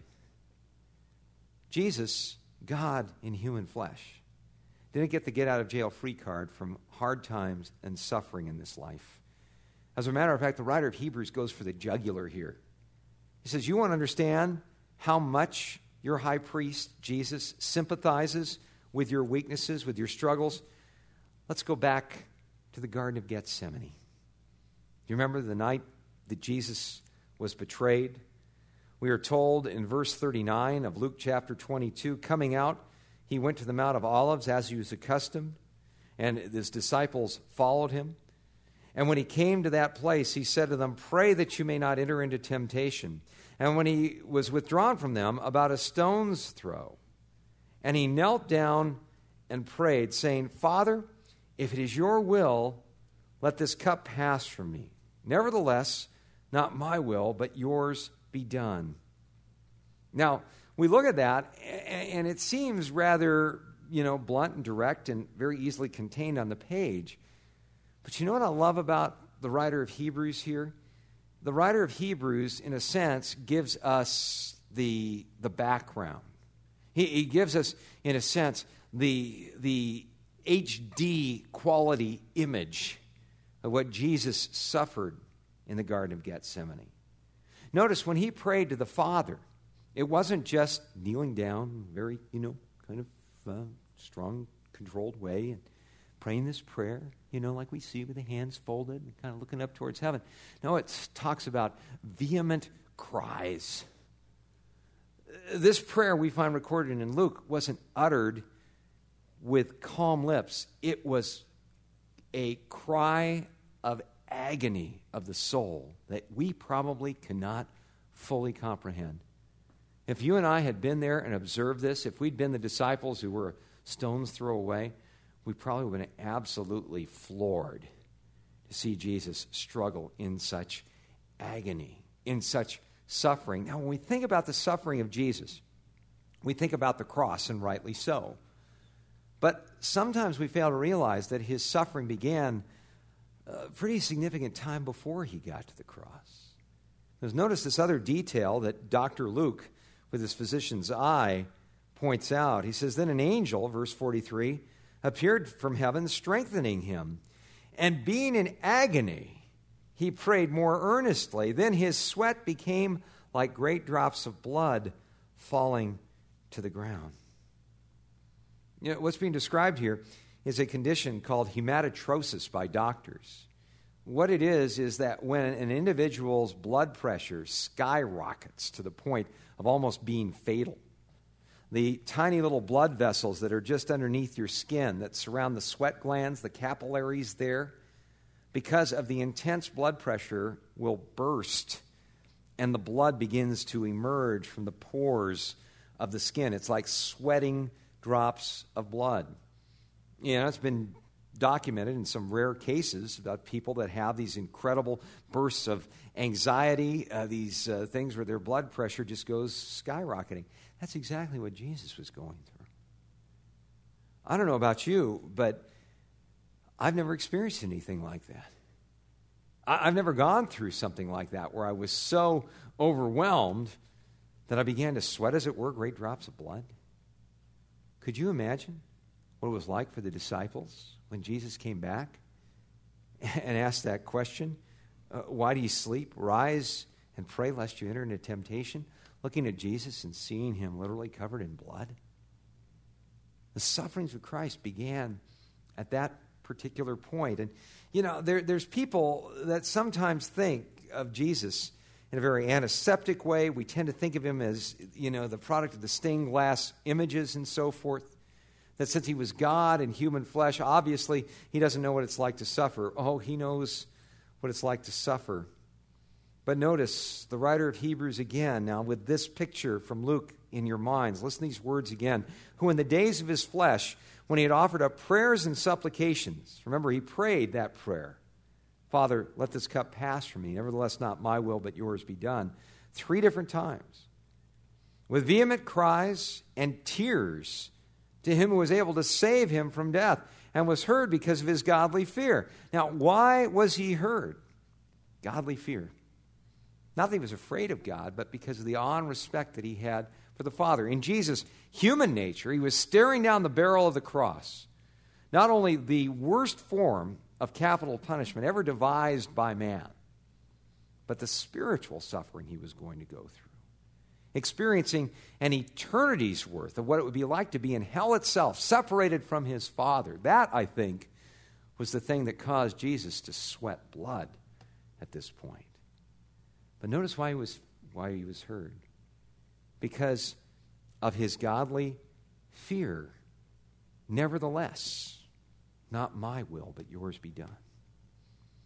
Jesus, God in human flesh, didn't get the get-out-of-jail-free card from hard times and suffering in this life. As a matter of fact, the writer of Hebrews goes for the jugular here. He says, you want to understand how much your high priest, Jesus, sympathizes with your weaknesses, with your struggles? Let's go back to the Garden of Gethsemane. Do you remember the night that Jesus was betrayed? We are told in verse thirty-nine of Luke chapter twenty-two, coming out, he went to the Mount of Olives as he was accustomed, and his disciples followed him. And when he came to that place, he said to them, "Pray that you may not enter into temptation." And when he was withdrawn from them, about a stone's throw, and he knelt down and prayed, saying, "Father, if it is your will, let this cup pass from me. Nevertheless, not my will, but yours be done." Now, we look at that, and it seems rather, you know, blunt and direct and very easily contained on the page. But you know what I love about the writer of Hebrews here? The writer of Hebrews, in a sense, gives us the, the background. He, he gives us, in a sense, the, the H D quality image of what Jesus suffered in the Garden of Gethsemane. Notice when he prayed to the Father, it wasn't just kneeling down, very, you know, kind of uh, strong, controlled way, and praying this prayer, you know, like we see with the hands folded and kind of looking up towards heaven. No, it talks about vehement cries. This prayer we find recorded in Luke wasn't uttered with calm lips. It was a cry of agony of the soul that we probably cannot fully comprehend. If you and I had been there and observed this, if we'd been the disciples who were a stone's throw away, we probably would have been absolutely floored to see Jesus struggle in such agony, in such suffering. Now, when we think about the suffering of Jesus, we think about the cross, and rightly so. But sometimes we fail to realize that his suffering began a pretty significant time before he got to the cross. Because notice this other detail that Doctor Luke, with his physician's eye, points out. He says, "Then an angel," verse forty-three, "appeared from heaven, strengthening him. And being in agony, he prayed more earnestly. Then his sweat became like great drops of blood falling to the ground." You know, what's being described here is a condition called hematotrosis by doctors. What it is is that when an individual's blood pressure skyrockets to the point of almost being fatal, the tiny little blood vessels that are just underneath your skin that surround the sweat glands, the capillaries there, because of the intense blood pressure, will burst, and the blood begins to emerge from the pores of the skin. It's like sweating drops of blood. You know, it's been documented in some rare cases about people that have these incredible bursts of anxiety, uh, these uh, things where their blood pressure just goes skyrocketing. That's exactly what Jesus was going through. I don't know about you, but I've never experienced anything like that. I- I've never gone through something like that where I was so overwhelmed that I began to sweat, as it were, great drops of blood. Could you imagine what it was like for the disciples when Jesus came back and asked that question? Uh, why do you sleep? Rise and pray lest you enter into temptation. Looking at Jesus and seeing him literally covered in blood. The sufferings of Christ began at that particular point. And, you know, there, there's people that sometimes think of Jesus in a very antiseptic way. We tend to think of him as, you know, the product of the stained glass images and so forth. That since he was God in human flesh, obviously he doesn't know what it's like to suffer. Oh, he knows what it's like to suffer. But notice the writer of Hebrews again, now with this picture from Luke in your minds. Listen to these words again. "Who in the days of his flesh, when he had offered up prayers and supplications," remember he prayed that prayer, "Father, let this cup pass from me. Nevertheless, not my will, but yours be done." Three different times. "With vehement cries and tears to him who was able to save him from death, and was heard because of his godly fear." Now, why was he heard? Godly fear. Not that he was afraid of God, but because of the awe and respect that he had for the Father. In Jesus' human nature, he was staring down the barrel of the cross. Not only the worst form of capital punishment ever devised by man, but the spiritual suffering he was going to go through. Experiencing an eternity's worth of what it would be like to be in hell itself, separated from his Father. That, I think, was the thing that caused Jesus to sweat blood at this point. But notice why he was, why he was heard. Because of his godly fear. "Nevertheless, not my will, but yours be done."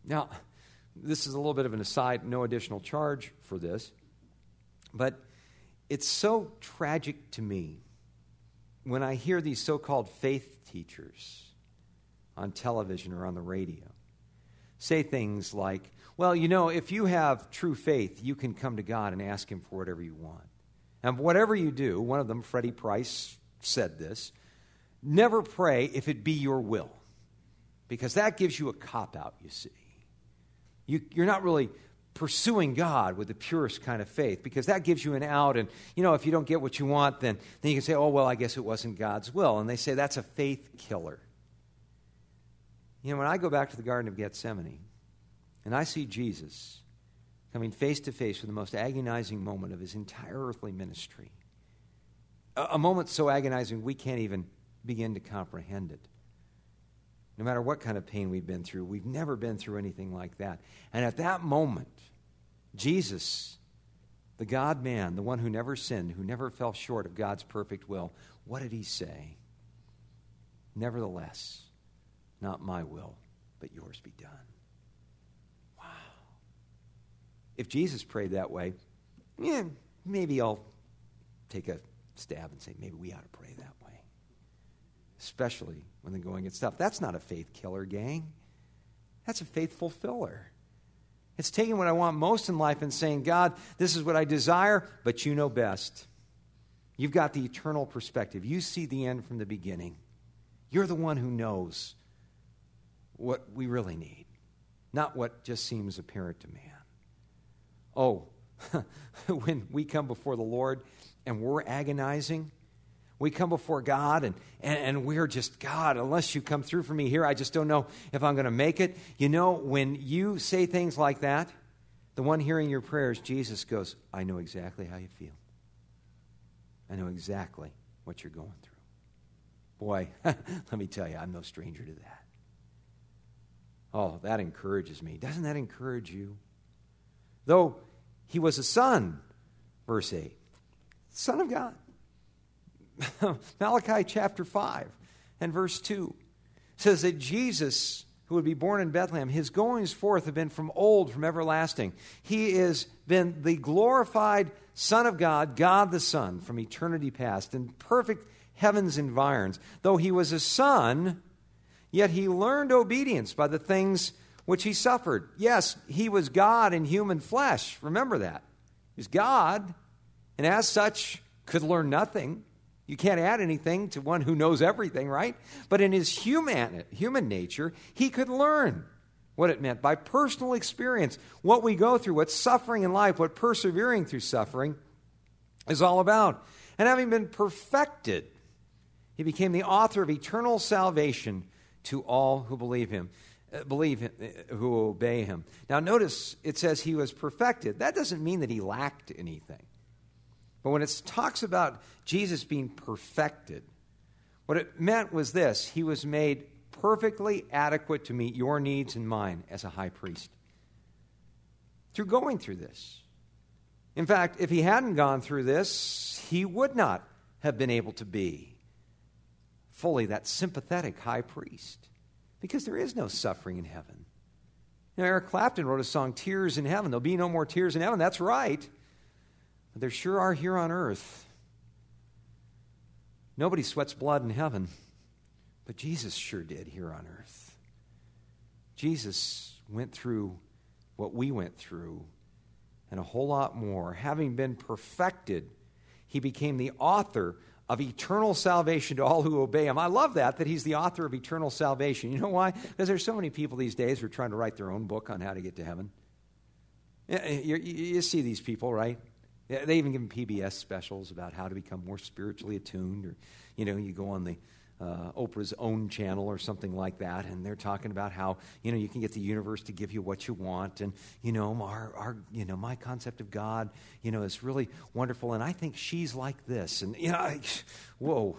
Now, this is a little bit of an aside, no additional charge for this, but it's so tragic to me when I hear these so-called faith teachers on television or on the radio say things like, well, you know, if you have true faith, you can come to God and ask him for whatever you want. And whatever you do, one of them, Freddie Price, said this, never pray if it be your will, because that gives you a cop-out, you see. You, you're not really pursuing God with the purest kind of faith, because that gives you an out, and, you know, if you don't get what you want, then, then you can say, oh, well, I guess it wasn't God's will. And they say that's a faith killer. You know, when I go back to the Garden of Gethsemane, and I see Jesus coming face to face with the most agonizing moment of his entire earthly ministry, a, a moment so agonizing we can't even begin to comprehend it. No matter what kind of pain we've been through, we've never been through anything like that. And at that moment, Jesus, the God-man, the one who never sinned, who never fell short of God's perfect will, what did he say? Nevertheless, not my will, but yours be done. Wow. If Jesus prayed that way, yeah, maybe I'll take a stab and say, maybe we ought to pray that way. Especially when they're going at stuff. That's not a faith killer, gang. That's a faith fulfiller. It's taking what I want most in life and saying, God, this is what I desire, but you know best. You've got the eternal perspective. You see the end from the beginning. You're the one who knows what we really need, not what just seems apparent to man. Oh, when we come before the Lord and we're agonizing, we come before God and, and, and we're just, God, unless you come through for me here, I just don't know if I'm going to make it. You know, when you say things like that, the one hearing your prayers, Jesus goes, I know exactly how you feel. I know exactly what you're going through. Boy, let me tell you, I'm no stranger to that. Oh, that encourages me. Doesn't that encourage you? Though he was a son, verse eight, Son of God. Malachi chapter five and verse two says that Jesus, who would be born in Bethlehem, his goings forth have been from old, from everlasting. He has been the glorified Son of God, God the Son, from eternity past, in perfect heavens environs. Though he was a son, yet he learned obedience by the things which he suffered. Yes, he was God in human flesh. Remember that. He was God, and as such, could learn nothing. You can't add anything to one who knows everything, right? But in his human, human nature, he could learn what it meant by personal experience, what we go through, what suffering in life, what persevering through suffering is all about. And having been perfected, he became the author of eternal salvation to all who believe him, uh, believe him, uh, who obey him. Now notice it says he was perfected. That doesn't mean that he lacked anything. But when it talks about Jesus being perfected, what it meant was this: he was made perfectly adequate to meet your needs and mine as a high priest through going through this. In fact, if he hadn't gone through this, he would not have been able to be fully that sympathetic high priest, because there is no suffering in heaven. You know, Eric Clapton wrote a song, Tears in Heaven. There'll be no more tears in heaven. That's right. But there sure are here on earth. Nobody sweats blood in heaven, but Jesus sure did here on earth. Jesus went through what we went through and a whole lot more. Having been perfected, he became the author of eternal salvation to all who obey him. I love that, that he's the author of eternal salvation. You know why? Because there's so many people these days who are trying to write their own book on how to get to heaven. You, you see these people, right? They even give them P B S specials about how to become more spiritually attuned. Or, you know, you go on the uh, Oprah's own channel or something like that, and they're talking about how, you know, you can get the universe to give you what you want. And, you know, our, our you know, my concept of God, you know, is really wonderful. And I think she's like this. And, you know, I, whoa.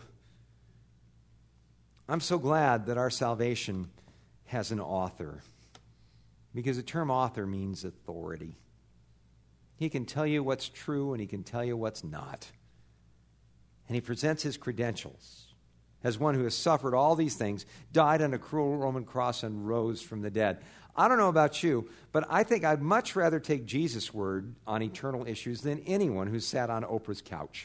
I'm so glad that our salvation has an author, because the term author means authority. He can tell you what's true and he can tell you what's not. And he presents his credentials. as one who has suffered all these things, died on a cruel Roman cross, and rose from the dead. I don't know about you, but I think I'd much rather take Jesus' word on eternal issues than anyone who's sat on Oprah's couch.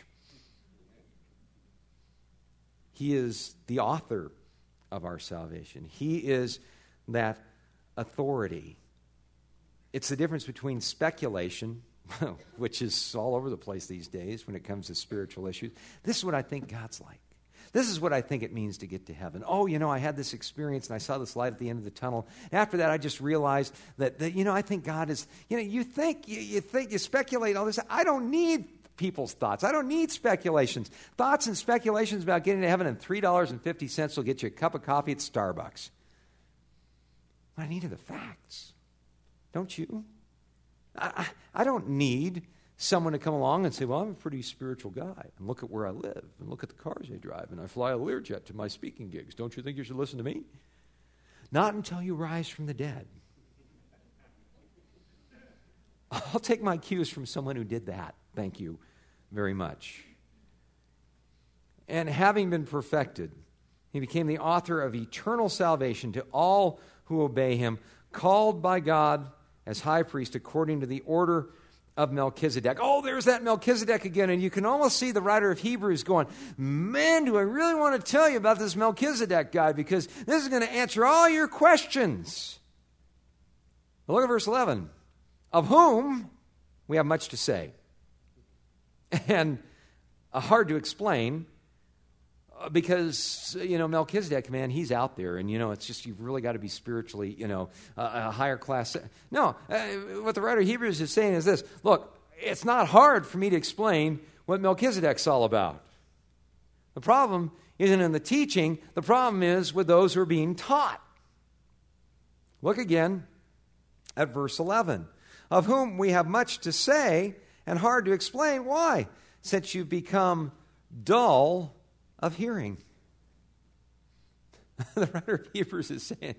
He is the author of our salvation. He is that authority. It's the difference between speculation, which is all over the place these days when it comes to spiritual issues. This is what I think God's like. This is what I think it means to get to heaven. Oh, you know, I had this experience and I saw this light at the end of the tunnel. After that, I just realized that, that you know, I think God is, you know, you think, you, you think, you speculate all this. I don't need people's thoughts. I don't need speculations. Thoughts and speculations about getting to heaven and three dollars and fifty cents will get you a cup of coffee at Starbucks. What I need are the facts. Don't you? I, I, I don't need someone to come along and say, well, I'm a pretty spiritual guy, and look at where I live, and look at the cars I drive, and I fly a Learjet to my speaking gigs. Don't you think you should listen to me? Not until you rise from the dead. I'll take my cues from someone who did that. Thank you very much. And having been perfected, he became the author of eternal salvation to all who obey him, called by God as high priest according to the order of Melchizedek. Oh, there's that Melchizedek again. And you can almost see the writer of Hebrews going, man, do I really want to tell you about this Melchizedek guy, because this is going to answer all your questions. Well, look at verse eleven. Of whom we have much to say. And uh, hard to explain, uh, because, you know, Melchizedek, man, he's out there. And, you know, it's just, you've really got to be spiritually, you know, uh, a higher class. No, uh, what the writer of Hebrews is saying is this. Look, it's not hard for me to explain what Melchizedek's all about. The problem isn't in the teaching. The problem is with those who are being taught. Look again at verse eleven. Of whom we have much to say and hard to explain. Why? Since you've become dull of hearing. The writer of Hebrews is saying,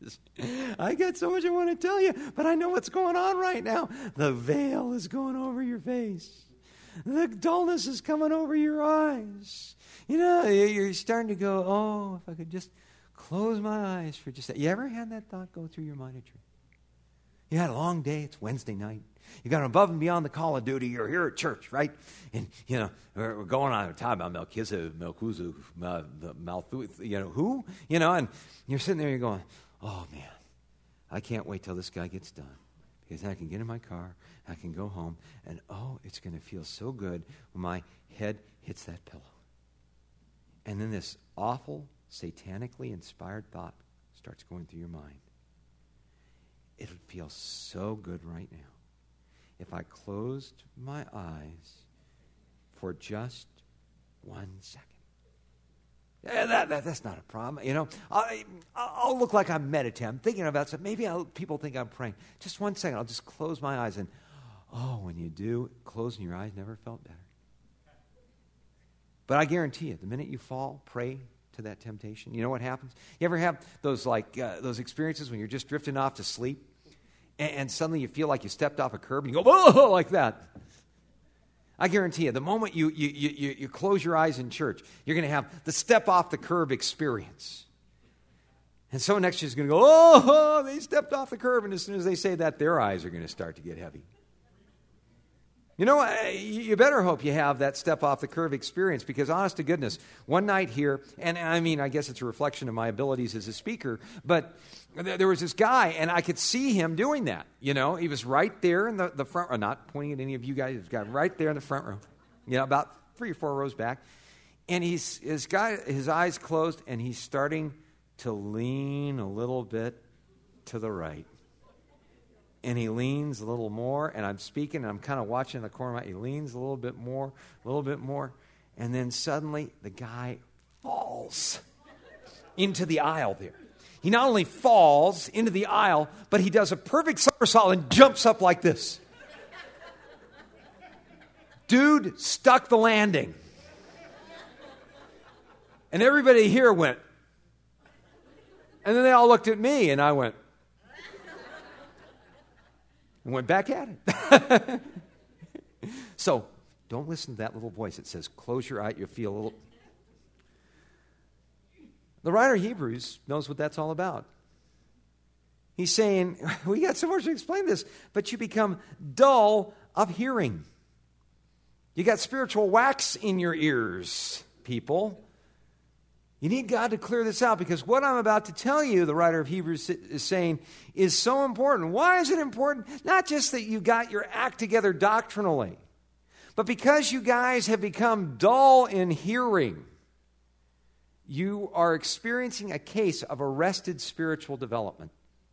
I got so much I want to tell you, but I know what's going on right now. The veil is going over your face. The dullness is coming over your eyes. You know, you're starting to go, oh, if I could just close my eyes for just a... You ever had that thought go through your mind? You had a long day. It's Wednesday night. You got above and beyond the call of duty. You're here at church, right? And, you know, we're, we're going on a time about Melchizedek, Melchizedek, Malthuth, you know, who? You know, and you're sitting there, you're going, oh, man, I can't wait till this guy gets done. Because I can get in my car, I can go home, and, oh, it's going to feel so good when my head hits that pillow. And then this awful, satanically inspired thought starts going through your mind. It would feel so good right now if I closed my eyes for just one second. Yeah, that, that, that's not a problem. You know, I, I'll look like I'm meditating. I'm thinking about something. Maybe I'll, people think I'm praying. Just one second. I'll just close my eyes. And, oh, when you do, closing your eyes never felt better. But I guarantee you, the minute you fall, pray to that temptation, you know what happens? You ever have those like uh, those experiences when you're just drifting off to sleep, and, and suddenly you feel like you stepped off a curb, and you go, whoa, like that? I guarantee you, the moment you you you, you close your eyes in church, you're going to have the step off the curb experience. And someone next to you is going to go, oh, they stepped off the curb, and as soon as they say that, their eyes are going to start to get heavy. You know, you better hope you have that step off the curve experience, because honest to goodness, one night here, and I mean, I guess it's a reflection of my abilities as a speaker, but there was this guy, and I could see him doing that. You know, he was right there in the, the front row, not pointing at any of you guys, he was guy right there in the front row, you know, about three or four rows back, and he's his guy, his eyes closed, and he's starting to lean a little bit to the right. And he leans a little more, and I'm speaking, and I'm kind of watching the corner. He leans a little bit more, a little bit more, and then suddenly the guy falls into the aisle there. He not only falls into the aisle, but he does a perfect somersault and jumps up like this. Dude stuck the landing. And everybody here went. And then they all looked at me, and I went. And went back at it. So, don't listen to that little voice that says, close your eye, you'll feel a little... The writer of Hebrews knows what that's all about. He's saying, we got so much to explain this, but you become dull of hearing. You got spiritual wax in your ears, people. You need God to clear this out, because what I'm about to tell you, the writer of Hebrews is saying, is so important. Why is it important? Not just that you got your act together doctrinally, but because you guys have become dull in hearing. You are experiencing a case of arrested spiritual development.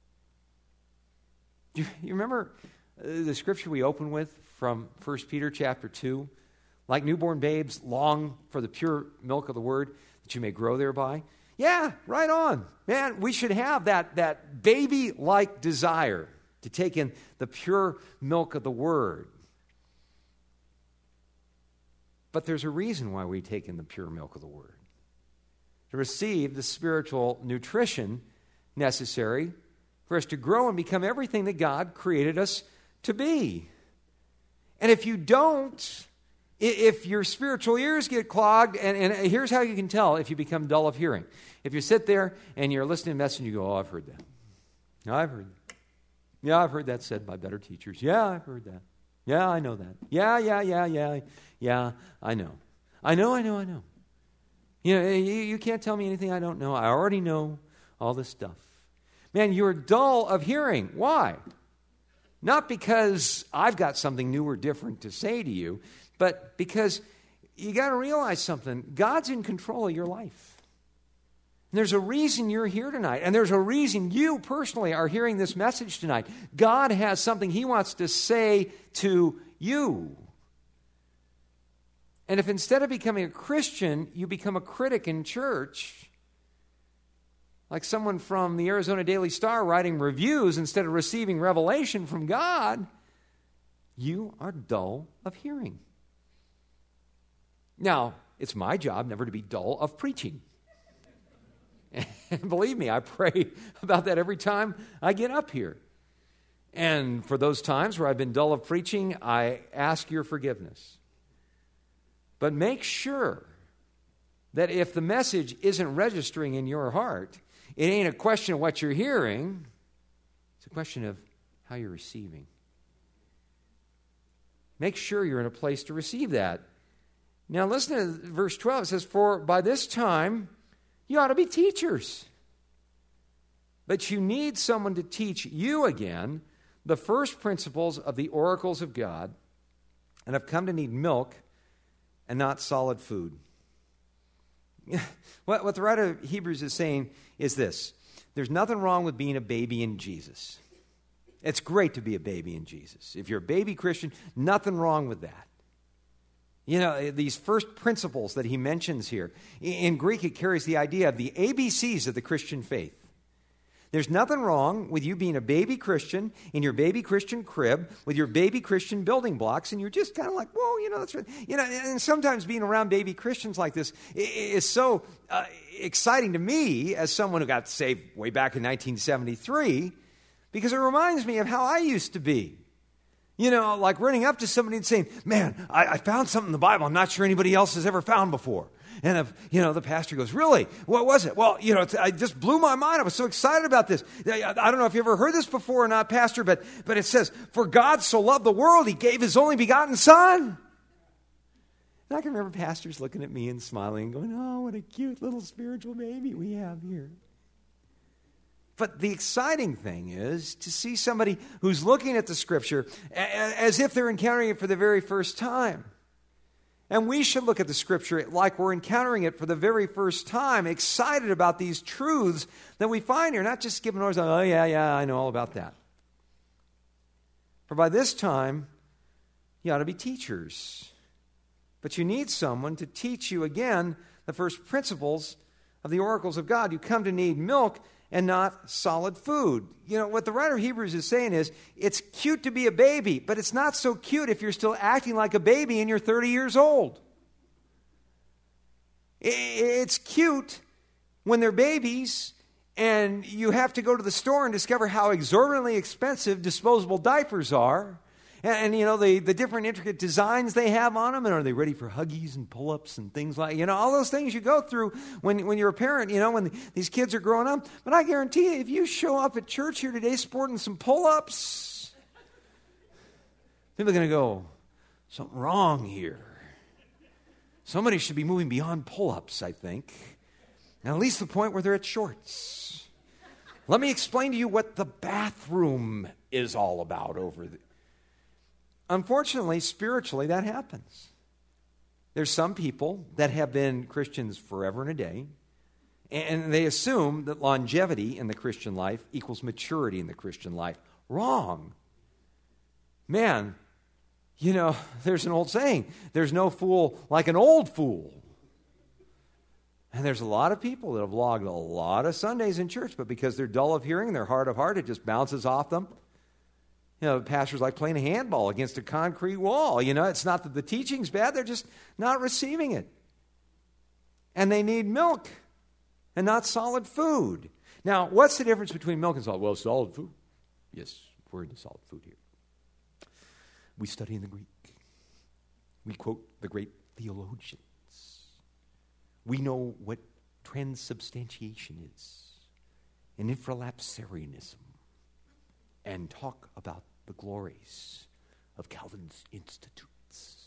You, you remember the scripture we open with from First Peter chapter two? Like newborn babes, long for the pure milk of the word, that you may grow thereby. Yeah, right on. Man, we should have that, that baby-like desire to take in the pure milk of the word. But there's a reason why we take in the pure milk of the word. To receive the spiritual nutrition necessary for us to grow and become everything that God created us to be. And if you don't, if your spiritual ears get clogged, and, and here's how you can tell if you become dull of hearing. If you sit there and you're listening to a message and you go, oh, I've heard that. No, I've heard that. Yeah, I've heard that said by better teachers. Yeah, I've heard that. Yeah, I know that. Yeah, yeah, yeah, yeah. Yeah, I know. I know, I know, I know. You know, you, you can't tell me anything I don't know. I already know all this stuff. Man, you're dull of hearing. Why? Not because I've got something new or different to say to you, but because you got to realize something. God's in control of your life. And there's a reason you're here tonight. And there's a reason you personally are hearing this message tonight. God has something He wants to say to you. And if instead of becoming a Christian, you become a critic in church, like someone from the Arizona Daily Star writing reviews instead of receiving revelation from God, you are dull of hearing. Now, it's my job never to be dull of preaching. And believe me, I pray about that every time I get up here. And for those times where I've been dull of preaching, I ask your forgiveness. But make sure that if the message isn't registering in your heart, it ain't a question of what you're hearing. It's a question of how you're receiving. Make sure you're in a place to receive that. Now listen to verse twelve. It says, for by this time you ought to be teachers. But you need someone to teach you again the first principles of the oracles of God, and have come to need milk and not solid food. what, what the writer of Hebrews is saying is this. There's nothing wrong with being a baby in Jesus. It's great to be a baby in Jesus. If you're a baby Christian, nothing wrong with that. You know, these first principles that he mentions here, in Greek it carries the idea of the A B Cs of the Christian faith. There's nothing wrong with you being a baby Christian in your baby Christian crib with your baby Christian building blocks, and you're just kind of like, whoa, you know, that's right. You know, and sometimes being around baby Christians like this is so uh, exciting to me as someone who got saved way back in nineteen seventy-three, because it reminds me of how I used to be. You know, like running up to somebody and saying, man, I, I found something in the Bible I'm not sure anybody else has ever found before. And if, you know, the pastor goes, really? What was it? Well, you know, it, it just blew my mind. I was so excited about this. I, I don't know if you ever heard this before or not, Pastor, but, but it says, for God so loved the world, He gave His only begotten Son. And I can remember pastors looking at me and smiling and going, oh, what a cute little spiritual baby we have here. But the exciting thing is to see somebody who's looking at the Scripture as if they're encountering it for the very first time. And we should look at the Scripture like we're encountering it for the very first time, excited about these truths that we find here, not just skipping orders, oh, yeah, yeah, I know all about that. For by this time, you ought to be teachers. But you need someone to teach you again the first principles of the oracles of God. You come to need milk and not solid food. You know, what the writer of Hebrews is saying is, it's cute to be a baby, but it's not so cute if you're still acting like a baby and you're thirty years old. It's cute when they're babies and you have to go to the store and discover how exorbitantly expensive disposable diapers are, And, and you know, the, the different intricate designs they have on them, and are they ready for huggies and pull-ups and things like, you know, all those things you go through when, when you're a parent, you know, when the, these kids are growing up. But I guarantee you, if you show up at church here today sporting some pull-ups, people are going to go, something wrong here. Somebody should be moving beyond pull-ups, I think. And at least the point where they're at shorts. Let me explain to you what the bathroom is all about over there. Unfortunately, spiritually, that happens. There's some people that have been Christians forever and a day, and they assume that longevity in the Christian life equals maturity in the Christian life. Wrong. Man, you know, there's an old saying, there's no fool like an old fool. And there's a lot of people that have logged a lot of Sundays in church, but because they're dull of hearing, they're hard of heart, it just bounces off them. You know, pastors like playing a handball against a concrete wall. You know, it's not that the teaching's bad, they're just not receiving it. And they need milk and not solid food. Now, what's the difference between milk and solid? Well, solid food. Yes, we're into solid food here. We study in the Greek. We quote the great theologians. We know what transubstantiation is and infralapsarianism, and talk about the glories of Calvin's Institutes.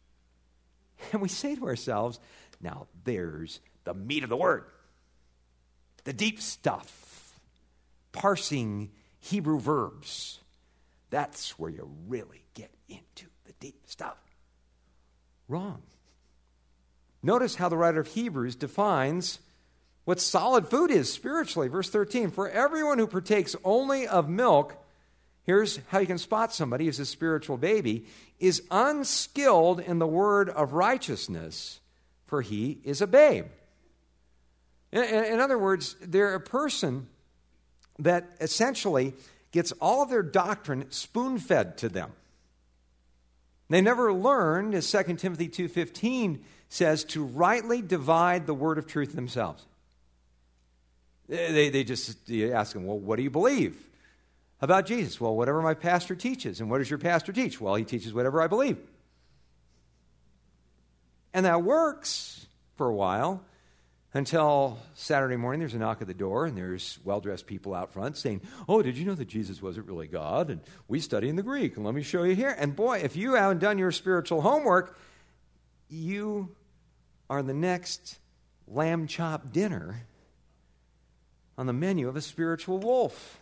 And we say to ourselves, now there's the meat of the word, the deep stuff, parsing Hebrew verbs. That's where you really get into the deep stuff. Wrong. Notice how the writer of Hebrews defines what solid food is spiritually. Verse thirteen, for everyone who partakes only of milk, here's how you can spot somebody who's a spiritual baby, is unskilled in the word of righteousness, for he is a babe. In, in other words, they're a person that essentially gets all of their doctrine spoon-fed to them. They never learned, as Second Timothy two fifteen says, to rightly divide the word of truth themselves. They, they just you ask them, well, what do you believe about Jesus? Well, whatever my pastor teaches. And what does your pastor teach? Well, he teaches whatever I believe. And that works for a while until Saturday morning there's a knock at the door and there's well-dressed people out front saying, oh, did you know that Jesus wasn't really God? And we study in the Greek, and let me show you here. And boy, if you haven't done your spiritual homework, you are the next lamb chop dinner on the menu of a spiritual wolf.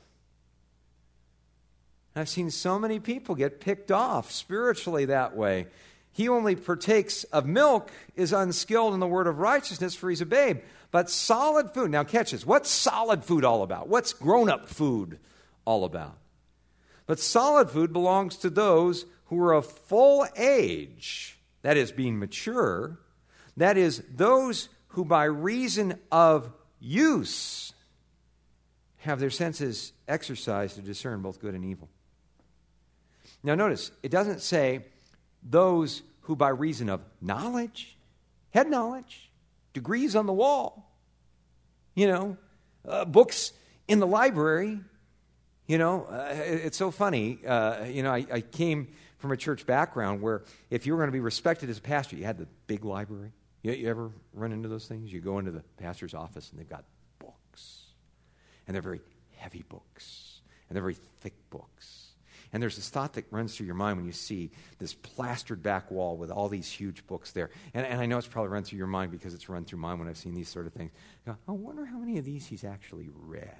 I've seen so many people get picked off spiritually that way. He only partakes of milk, is unskilled in the word of righteousness, for he's a babe. But solid food, now catch this, what's solid food all about? What's grown-up food all about? But solid food belongs to those who are of full age, that is, being mature, that is, those who by reason of use have their senses exercised to discern both good and evil. Now notice, it doesn't say those who by reason of knowledge, head knowledge, degrees on the wall, you know, uh, books in the library, you know, uh, it's so funny. Uh, you know, I, I came from a church background where if you were going to be respected as a pastor, you had the big library. You, you ever run into those things? You go into the pastor's office and they've got books. And they're very heavy books. And they're very thick books. And there's this thought that runs through your mind when you see this plastered back wall with all these huge books there. And, and I know it's probably run through your mind because it's run through mine when I've seen these sort of things. You go, I wonder how many of these he's actually read.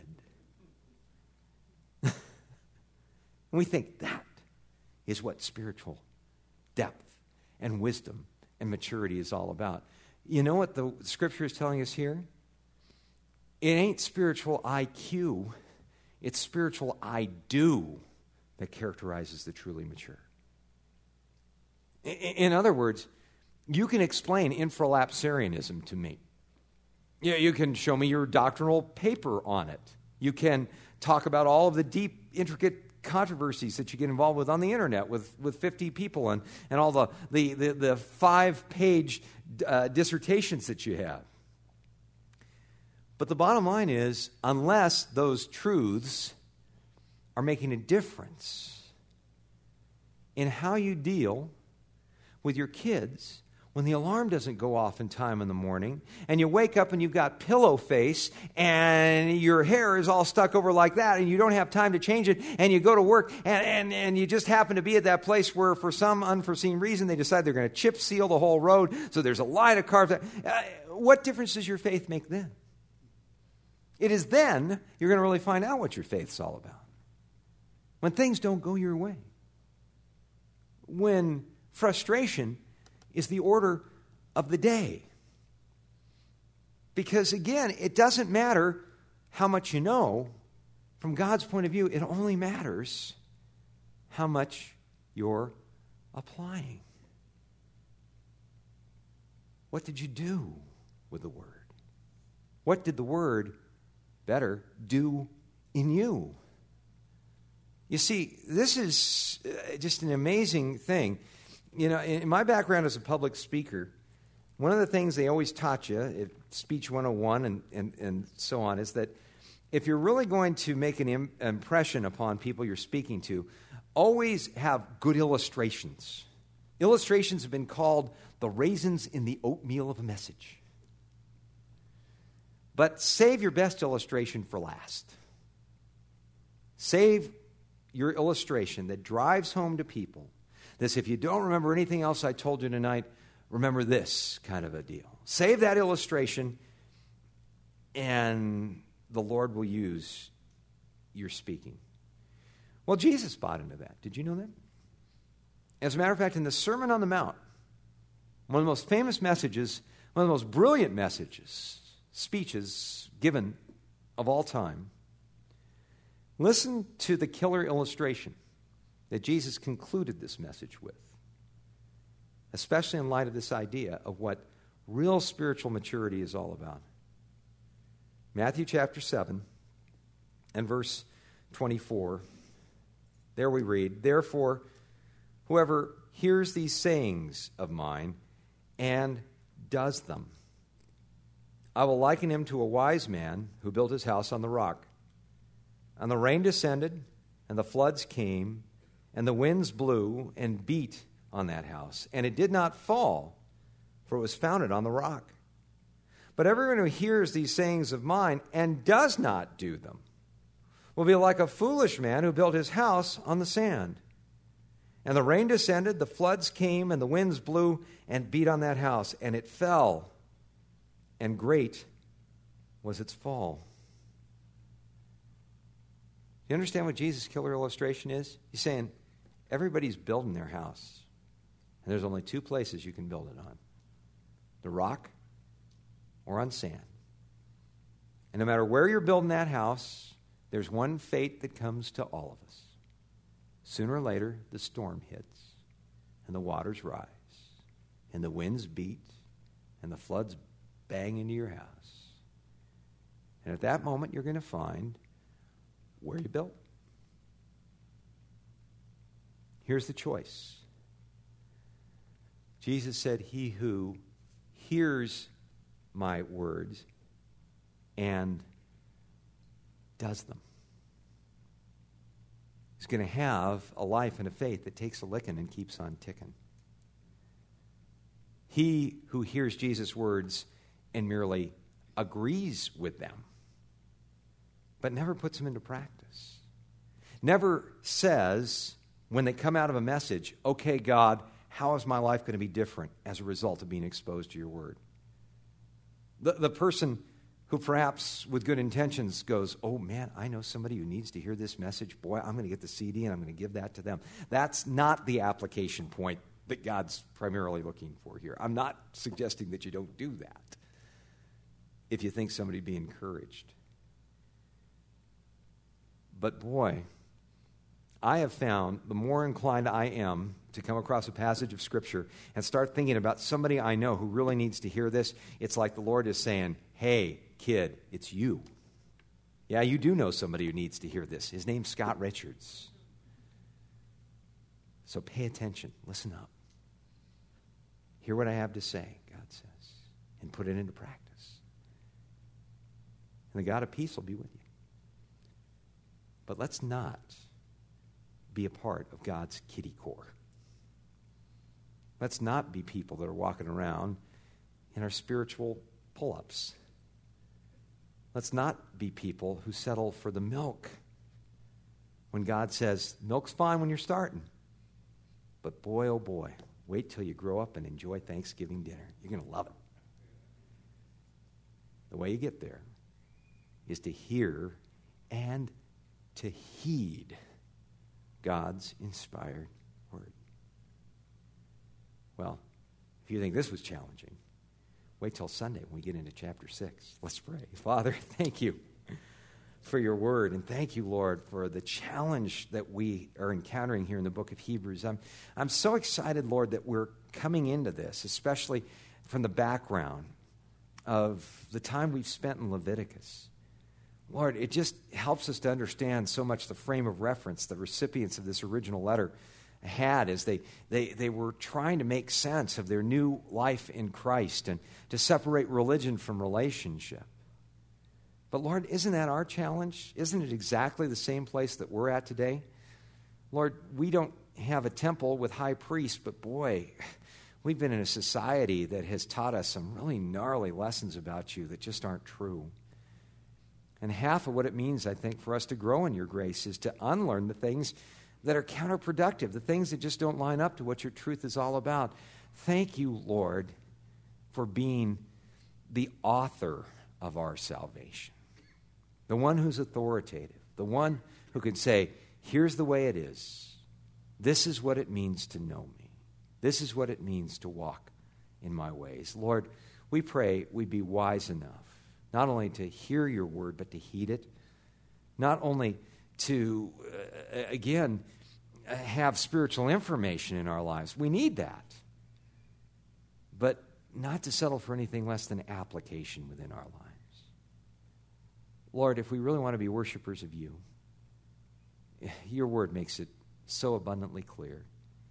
And we think that is what spiritual depth and wisdom and maturity is all about. You know what the Scripture is telling us here? It ain't spiritual I Q. It's spiritual I do that characterizes the truly mature. In other words, you can explain infralapsarianism to me. You can show me your doctrinal paper on it. You can talk about all of the deep, intricate controversies that you get involved with on the internet with, with fifty people and, and all the, the, the, the five-page uh, dissertations that you have. But the bottom line is, unless those truths are making a difference in how you deal with your kids when the alarm doesn't go off in time in the morning, and you wake up and you've got pillow face, and your hair is all stuck over like that, and you don't have time to change it, and you go to work, and, and, and you just happen to be at that place where, for some unforeseen reason, they decide they're going to chip seal the whole road, so there's a line of cars. Uh, what difference does your faith make then? It is then you're going to really find out what your faith's all about. When things don't go your way. When frustration is the order of the day. Because again, it doesn't matter how much you know. From God's point of view, it only matters how much you're applying. What did you do with the Word? What did the Word, better, do in you? You see, this is just an amazing thing. You know, in my background as a public speaker, one of the things they always taught you, at Speech one oh one and, and, and so on, is that if you're really going to make an im- impression upon people you're speaking to, always have good illustrations. Illustrations have been called the raisins in the oatmeal of a message. But save your best illustration for last. Save your illustration that drives home to people this: if you don't remember anything else I told you tonight, remember this kind of a deal. Save that illustration, and the Lord will use your speaking. Well, Jesus bought into that. Did you know that? As a matter of fact, in the Sermon on the Mount, one of the most famous messages, one of the most brilliant messages, speeches given of all time, listen to the killer illustration that Jesus concluded this message with, especially in light of this idea of what real spiritual maturity is all about. Matthew chapter seven and verse twenty-four. There we read, "Therefore, whoever hears these sayings of mine and does them, I will liken him to a wise man who built his house on the rock. And the rain descended, and the floods came, and the winds blew and beat on that house. And it did not fall, for it was founded on the rock. But everyone who hears these sayings of mine and does not do them will be like a foolish man who built his house on the sand. And the rain descended, the floods came, and the winds blew and beat on that house. And it fell, and great was its fall." You understand what Jesus' killer illustration is? He's saying, everybody's building their house, and there's only two places you can build it on: the rock or on sand. And no matter where you're building that house, there's one fate that comes to all of us. Sooner or later, the storm hits, and the waters rise, and the winds beat, and the floods bang into your house. And at that moment, you're going to find where you built. Here's the choice. Jesus said, "He who hears my words and does them is going to have a life and a faith that takes a licking and keeps on ticking. He who hears Jesus' words and merely agrees with them, but never puts them into practice, never says, when they come out of a message, "Okay, God, how is my life going to be different as a result of being exposed to your word?" The, the person who perhaps with good intentions goes, "Oh man, I know somebody who needs to hear this message. Boy, I'm going to get the C D and I'm going to give that to them." That's not the application point that God's primarily looking for here. I'm not suggesting that you don't do that if you think somebody be encouraged. But boy, I have found the more inclined I am to come across a passage of Scripture and start thinking about somebody I know who really needs to hear this, it's like the Lord is saying, "Hey, kid, it's you. Yeah, you do know somebody who needs to hear this. His name's Scott Richards. So pay attention. Listen up. Hear what I have to say," God says, "and put it into practice. And the God of peace will be with you." But let's not be a part of God's kiddie core. Let's not be people that are walking around in our spiritual pull-ups. Let's not be people who settle for the milk when God says, milk's fine when you're starting. But boy, oh boy, wait till you grow up and enjoy Thanksgiving dinner. You're going to love it. The way you get there is to hear and to heed God's inspired word. Well, if you think this was challenging, wait till Sunday when we get into chapter six. Let's pray. Father, thank you for your word, and thank you, Lord, for the challenge that we are encountering here in the book of Hebrews. I'm, I'm so excited, Lord, that we're coming into this, especially from the background of the time we've spent in Leviticus. Lord, it just helps us to understand so much the frame of reference the recipients of this original letter had as they, they, they were trying to make sense of their new life in Christ and to separate religion from relationship. But Lord, isn't that our challenge? Isn't it exactly the same place that we're at today? Lord, we don't have a temple with high priests, but boy, we've been in a society that has taught us some really gnarly lessons about you that just aren't true. And half of what it means, I think, for us to grow in your grace is to unlearn the things that are counterproductive, the things that just don't line up to what your truth is all about. Thank you, Lord, for being the author of our salvation, the one who's authoritative, the one who can say, here's the way it is. This is what it means to know me. This is what it means to walk in my ways. Lord, we pray we be wise enough not only to hear your word, but to heed it. Not only to, uh, again, have spiritual information in our lives. We need that. But not to settle for anything less than application within our lives. Lord, if we really want to be worshipers of you, your word makes it so abundantly clear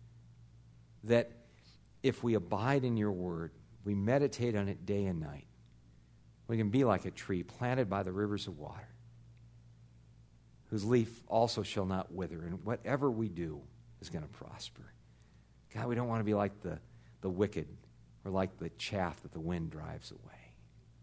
that if we abide in your word, we meditate on it day and night, we can be like a tree planted by the rivers of water, whose leaf also shall not wither, and whatever we do is going to prosper. God, we don't want to be like the, the wicked or like the chaff that the wind drives away.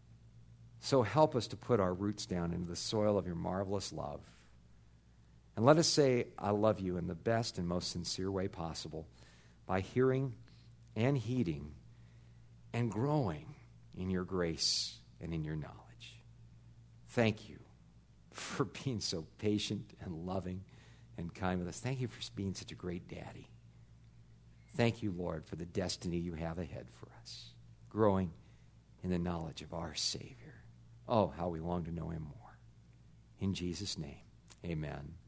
So help us to put our roots down into the soil of your marvelous love. And let us say, I love you in the best and most sincere way possible by hearing and heeding and growing in your grace and in your knowledge. Thank you for being so patient and loving and kind with us. Thank you for being such a great daddy. Thank you, Lord, for the destiny you have ahead for us, growing in the knowledge of our Savior. Oh, how we long to know him more. In Jesus' name, amen.